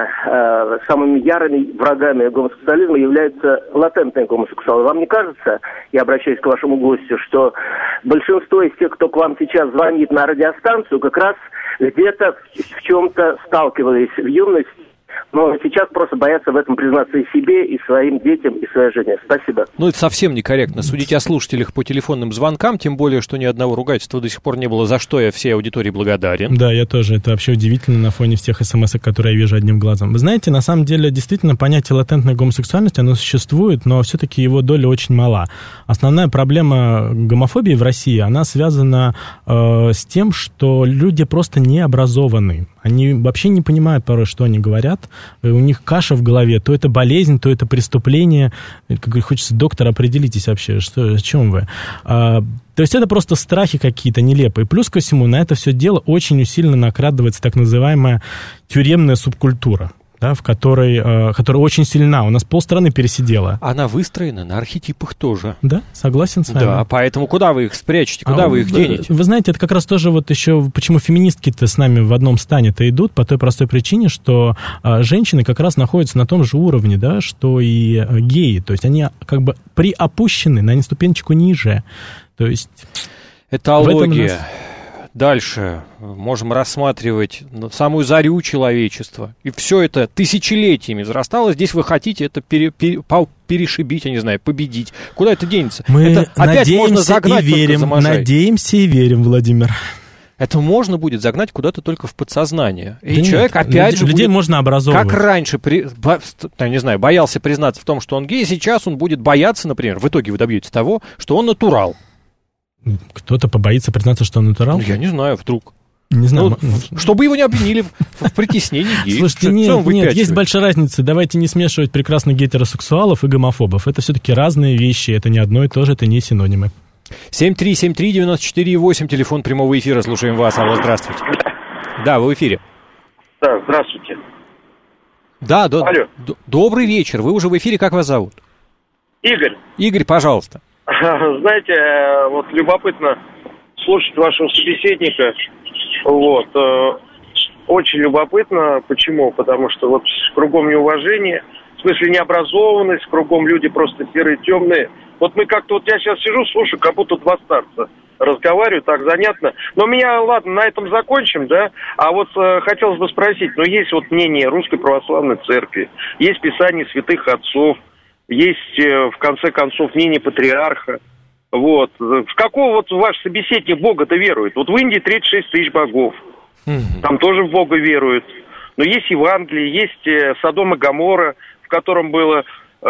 э, самыми ярыми врагами гомосексуализма являются латентные гомосексуалы. Вам не кажется, я обращаюсь к вашему гостю, что большинство из тех, кто к вам сейчас звонит на радиостанцию, как раз где-то в чем-то сталкивались в юности, но сейчас просто боятся в этом признаться и себе, и своим детям, и своей жене. Спасибо. Ну, это совсем некорректно. Судить о слушателях по телефонным звонкам, тем более, что ни одного ругательства до сих пор не было, за что я всей аудитории благодарен. Да, я тоже. Это вообще удивительно на фоне всех смс-ок, которые я вижу одним глазом. Вы знаете, на самом деле, действительно, понятие латентной гомосексуальности, оно существует, но все-таки его доля очень мала. Основная проблема гомофобии в России, она связана э, с тем, что люди просто не образованы. Они вообще не понимают порой, что они говорят. У них каша в голове. То это болезнь, то это преступление. Как говорит, хочется, доктор, определитесь вообще, что, о чем вы. А, то есть это просто страхи какие-то нелепые. Плюс ко всему на это все дело очень усиленно накрадывается так называемая тюремная субкультура, да, в которой, э, которая очень сильна. У нас полстраны пересидела. Она выстроена на архетипах тоже. Да, согласен с вами. Да, поэтому куда вы их спрячете, куда а вы их вы, денете? Вы знаете, это как раз тоже вот еще, почему феминистки-то с нами в одном стане-то идут, по той простой причине, что э, женщины как раз находятся на том же уровне, да, что и э, геи. То есть они как бы приопущены на ступенечку ниже. То есть... Этология. Нас... Дальше можем рассматривать самую зарю человечества. И все это тысячелетиями взрастало. Здесь вы хотите это пере, пере, перешибить, я не знаю, победить. Куда это денется? Мы это опять можно загнать и верим, только за надеемся и верим, Владимир. Это можно будет загнать куда-то только в подсознание. И да человек нет, опять людей, же людей будет, можно образовывать. Как раньше, при, я не знаю, боялся признаться в том, что он гей, сейчас он будет бояться, например, в итоге вы добьетесь того, что он натурал. Кто-то побоится признаться, что он натурал? Я не знаю, вдруг. Не знаю. Ну, чтобы его не обвинили в, в притеснении геев. Слушайте, нет, нет, есть большая разница. Давайте не смешивать прекрасных гетеросексуалов и гомофобов. Это все-таки разные вещи. Это не одно и то же, это не синонимы. семь три семь три девять четыре восемь, телефон прямого эфира. Слушаем вас. Алло, здравствуйте. Да, вы в эфире. Да, здравствуйте. Да, до, д- добрый вечер. Вы уже в эфире. Как вас зовут? Игорь. Игорь, пожалуйста. Знаете, вот любопытно слушать вашего собеседника. Вот. Очень любопытно. Почему? Потому что вот кругом неуважение, в смысле необразованность, кругом люди просто серые, темные. Вот мы как-то, вот я сейчас сижу, слушаю, как будто два старца разговаривают, так занятно. Но меня, ладно, на этом закончим, да. А вот э, хотелось бы спросить, ну есть вот мнение Русской Православной Церкви, есть Писание святых отцов, есть, э, в конце концов, мнение патриарха. Вот. В какого вот ваш собеседник Бога-то верует? Вот в Индии тридцать шесть тысяч богов. Mm-hmm. Там тоже в Бога веруют. Но есть Евангелие, есть э, Содом и Гоморра, в котором было...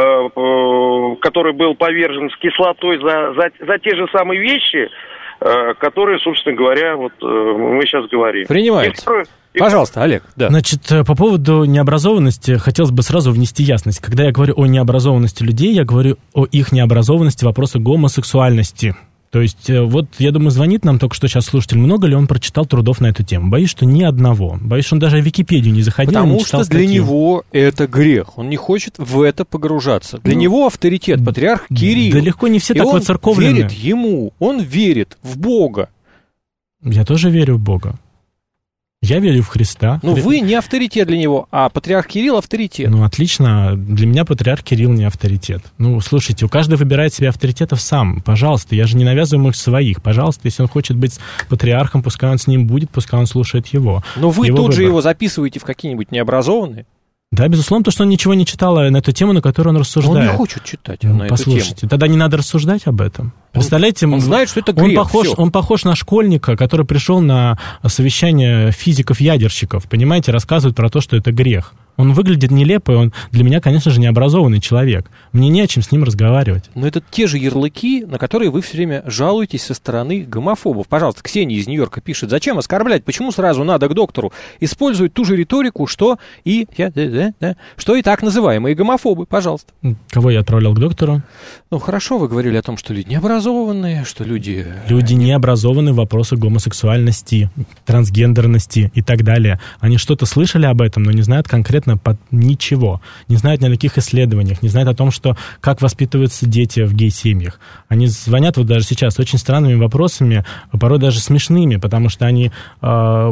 который был повержен с кислотой за, за, за те же самые вещи, которые, собственно говоря, вот мы сейчас говорим. Принимается. И... Пожалуйста, Олег. Да. Значит, по поводу необразованности хотелось бы сразу внести ясность. Когда я говорю о необразованности людей, я говорю о их необразованности вопроса гомосексуальности. То есть, вот, я думаю, звонит нам только что сейчас слушатель, много ли он прочитал трудов на эту тему. Боюсь, что ни одного. Боюсь, что он даже в Википедию не заходил, Потому не читал что статью. Для него это грех. Он не хочет в это погружаться. Для ну, него авторитет патриарх Кирилл. Далеко не все и так он воцерковлены. верит ему, он верит в Бога. Я тоже верю в Бога. Я верю в Христа. Ну, вы не авторитет для него, а патриарх Кирилл авторитет. Ну, отлично. Для меня патриарх Кирилл не авторитет. Ну, слушайте, у каждого выбирает себе авторитетов сам. Пожалуйста, я же не навязываю их своих. Пожалуйста, если он хочет быть патриархом, пускай он с ним будет, пускай он слушает его. Но вы его тут выбор. же его записываете в какие-нибудь необразованные. Да, безусловно, то, что он ничего не читал на эту тему, на которую он рассуждает. Он не хочет читать ну, на Послушайте, эту тему. Тогда не надо рассуждать об этом. Представляете, он, он знает, что это грех. Он похож, он похож на школьника, который пришел на совещание физиков-ядерщиков, понимаете, рассказывает про то, что это грех. Он выглядит нелепо, и он для меня, конечно же, необразованный человек. Мне не о чем с ним разговаривать. Но это те же ярлыки, на которые вы все время жалуетесь со стороны гомофобов. Пожалуйста, Ксения из Нью-Йорка пишет: зачем оскорблять? Почему сразу надо к доктору? Используют ту же риторику, что и, я, да, да, да, что и так называемые гомофобы. Пожалуйста. Кого я отправлял к доктору? Ну, хорошо, вы говорили о том, что люди необразованные, что люди... Люди не образованы в вопросах гомосексуальности, трансгендерности и так далее. Они что-то слышали об этом, но не знают конкретно под ничего. Не знают ни о каких исследованиях, не знают о том, что, как воспитываются дети в гей-семьях. Они звонят вот даже сейчас с очень странными вопросами, порой даже смешными, потому что они э, о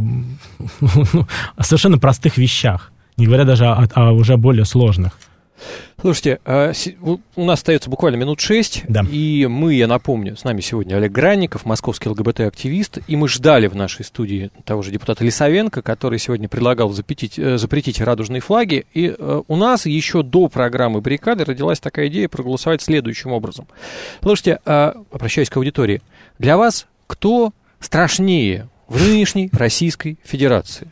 совершенно простых вещах, не говоря даже о, о уже более сложных. Слушайте, у нас остается буквально минут шесть, да. И мы, я напомню, с нами сегодня Олег Гранников, московский ЛГБТ-активист, и мы ждали в нашей студии того же депутата Лисовенко, который сегодня предлагал запретить, запретить радужные флаги, и у нас еще до программы «Баррикады» родилась такая идея проголосовать следующим образом. Слушайте, обращаюсь к аудитории, для вас кто страшнее в нынешней Российской Федерации?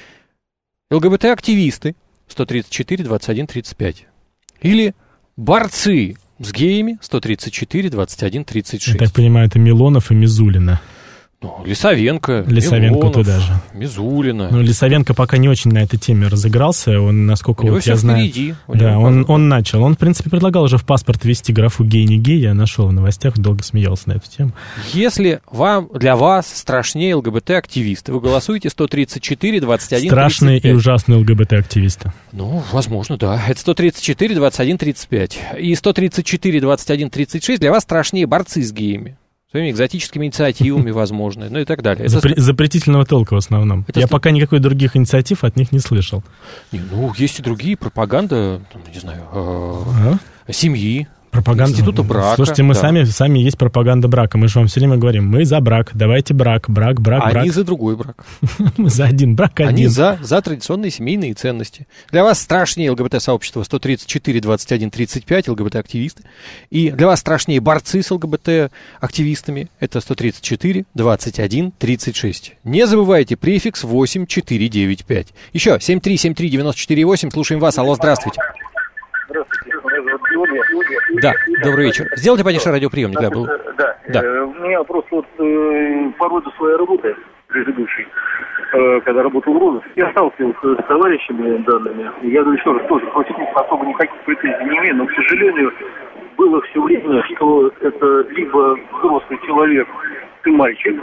ЛГБТ-активисты сто тридцать четыре двадцать один тридцать пять. Или борцы с геями сто тридцать четыре двадцать один тридцать шесть. Я так понимаю, это Милонов и Мизулина. Ну, Лисовенко, Лисовенко Милонов, туда же. Мизулина. Ну, Лисовенко пока не очень на этой теме разыгрался. Он, насколько вот я знаю... Впереди. Да, он, он начал. Он, в принципе, предлагал уже в паспорт ввести графу гей, не гей. Я нашел в новостях, долго смеялся на эту тему. Если вам, для вас страшнее ЛГБТ-активисты, вы голосуете сто тридцать четыре двадцать один тридцать пять. Страшные и ужасные ЛГБТ-активисты. Ну, возможно, да. Это сто тридцать четыре двадцать один тридцать пять. И сто тридцать четыре двадцать один тридцать шесть для вас страшнее борцы с геями. Своими экзотическими инициативами, возможно, ну и так далее. Запре- это... Запретительного толка в основном. Это Я ст... пока никакой других инициатив от них не слышал. Не, ну, есть и другие. Пропаганда, не знаю, э- а? семьи. Пропаганда... Института брака. Слушайте, мы да. сами, сами есть пропаганда брака. Мы же вам все время говорим, мы за брак, давайте брак, брак, брак, Они брак. Они за другой брак. Мы за один брак, один. Они за, за традиционные семейные ценности. Для вас страшнее ЛГБТ-сообщество сто тридцать четыре двадцать один тридцать пять, ЛГБТ-активисты. И для вас страшнее борцы с ЛГБТ-активистами. Это сто тридцать четыре двадцать один тридцать шесть. Не забывайте префикс восемь четыре девять пять. Еще семь три семь три девять четыре восемь. Слушаем вас. Алло, здравствуйте. Здравствуйте, меня зовут Георгий. Да, добрый вечер. Сделайте потише радиоприемник. Да, был... да. да. Э, у меня просто вот э, по роду своей работы предыдущей, э, когда работал в РОЗах, я сталкивался с товарищами данными. Я говорю, еще раз, тоже против них особо никаких претензий не имею, но, к сожалению, было все время, что это либо взрослый человек, ты мальчик,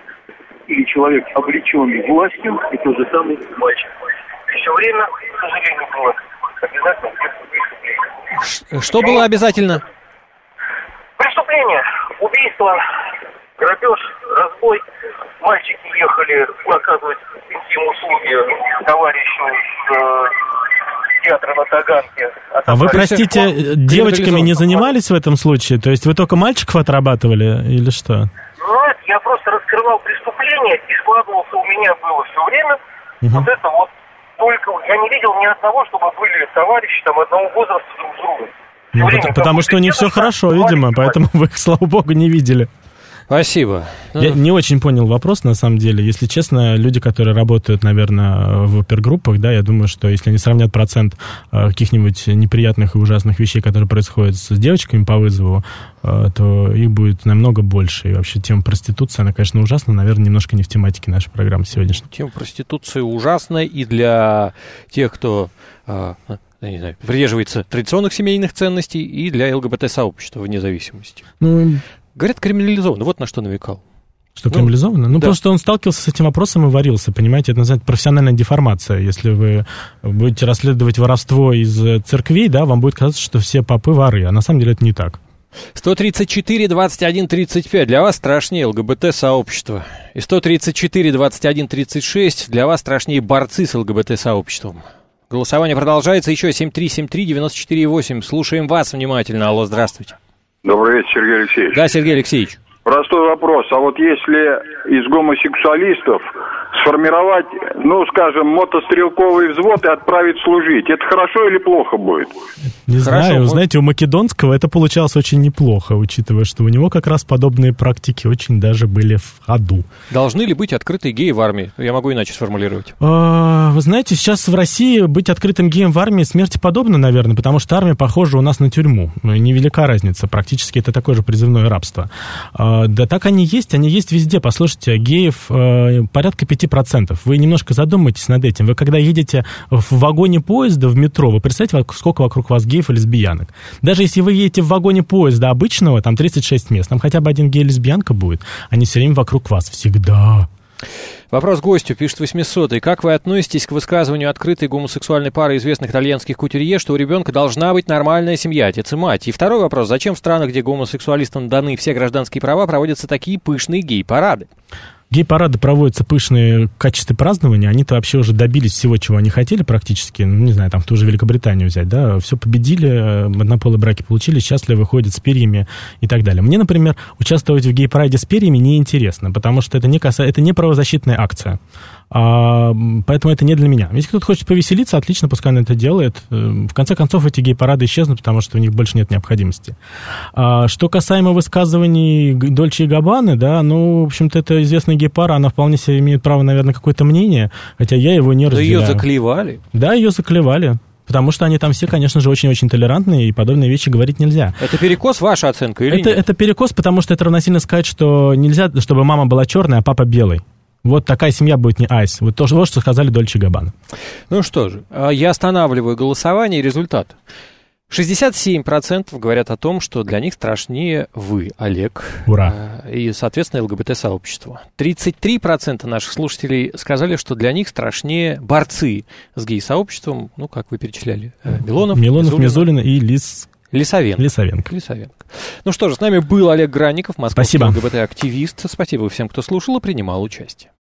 или человек, облеченный властью, и тот же самый мальчик. И все время, к сожалению, было обязательно преступление. Что было обязательно? Преступление, убийство, грабеж, разбой. Мальчики ехали оказывать интим-услуги товарищу из э, театра на Таганке. А, а вы, простите, девочками не занимались в этом случае? То есть вы только мальчиков отрабатывали или что? Нет, я просто раскрывал преступление, и складывался у меня было все время. Угу. Вот это вот только... Я не видел ни одного, чтобы были товарищи там одного возраста друг с другом. Ну, потому, потому что у них все хорошо, видимо, поэтому вы их, слава богу, не видели. Спасибо. Я не очень понял вопрос, на самом деле. Если честно, люди, которые работают, наверное, в опергруппах, да, я думаю, что если они сравнят процент каких-нибудь неприятных и ужасных вещей, которые происходят с девочками по вызову, то их будет намного больше. И вообще тема проституции, она, конечно, ужасна, наверное, немножко не в тематике нашей программы сегодняшней. Тема проституции ужасная и для тех, кто... я не знаю, придерживается традиционных семейных ценностей, и для ЛГБТ-сообщества вне зависимости. Ну, говорят, криминализовано. Вот на что намекал. Что, ну, криминализовано? Ну, да. Просто он сталкивался с этим вопросом и варился, понимаете? Это называется профессиональная деформация. Если вы будете расследовать воровство из церквей, да, вам будет казаться, что все попы воры, а на самом деле это не так. сто тридцать четыре двадцать один тридцать пять для вас страшнее ЛГБТ-сообщество. И сто тридцать четыре двадцать один тридцать шесть для вас страшнее борцы с ЛГБТ-сообществом. Голосование продолжается. Еще семь три семь три девять четыре восемь. Слушаем вас внимательно. Алло, здравствуйте. Добрый вечер, Сергей Алексеевич. Да, Сергей Алексеевич. Простой вопрос. А вот если из гомосексуалистов сформировать, ну, скажем, мотострелковый взвод и отправить служить, это хорошо или плохо будет? Не Хорошо, знаю, вот... знаете, у Македонского это получалось очень неплохо, учитывая, что у него как раз подобные практики очень даже были в ходу. Должны ли быть открытые геи в армии? Я могу иначе сформулировать. А, вы знаете, сейчас в России быть открытым геем в армии смерти подобно, наверное, потому что армия похожа у нас на тюрьму. Невелика разница, практически это такое же призывное рабство. А, да так они есть, они есть везде. Послушайте, геев а, порядка пяти процентов. Вы немножко задумайтесь над этим. Вы когда едете в вагоне поезда в метро, вы представьте, сколько вокруг вас геев и лесбиянок. Даже если вы едете в вагоне поезда обычного, там тридцать шесть мест, там хотя бы один гей и лесбиянка будет, они все время вокруг вас, всегда. Вопрос гостю, пишет восьмисотый. Как вы относитесь к высказыванию открытой гомосексуальной пары известных итальянских кутюрье, что у ребенка должна быть нормальная семья, отец и мать? И второй вопрос. Зачем в странах, где гомосексуалистам даны все гражданские права, проводятся такие пышные гей-парады? Гей-парады проводятся пышные в качестве празднования, они-то вообще уже добились всего, чего они хотели практически, ну, не знаю, там в ту же Великобританию взять, да, все победили, однополые браки получили, счастливо ходят с перьями и так далее. Мне, например, участвовать в гей-параде с перьями неинтересно, потому что это не, каса... это не правозащитная акция. А, поэтому это не для меня. Если кто-то хочет повеселиться, отлично, пускай он это делает. В конце концов, эти гей-парады исчезнут, потому что у них больше нет необходимости. А, что касаемо высказываний Дольче и Габбаны, да, ну, в общем-то, это известная гей-пара, она вполне себе имеет право, наверное, какое-то мнение, хотя я его не разделяю. Да ее заклевали? Да, ее заклевали. Потому что они там все, конечно же, очень-очень толерантные, и подобные вещи говорить нельзя. Это перекос, ваша оценка, или это, нет? Это перекос, потому что это равносильно сказать, что нельзя, чтобы мама была черная, а папа белый. Вот такая семья будет не айс. Вот то, вот что сказали Дольче и Габбана. Ну что же, я останавливаю голосование и результат. шестьдесят семь процентов говорят о том, что для них страшнее вы, Олег. Ура. И, соответственно, ЛГБТ-сообщество. тридцать три процента наших слушателей сказали, что для них страшнее борцы с гей-сообществом, ну, как вы перечисляли, Милонов, Милонов, Мизулина и Лис... Лисовенко. Лисовенко. Лисовенко. Ну что же, с нами был Олег Гранников, московский Спасибо. ЛГБТ-активист. Спасибо всем, кто слушал и принимал участие.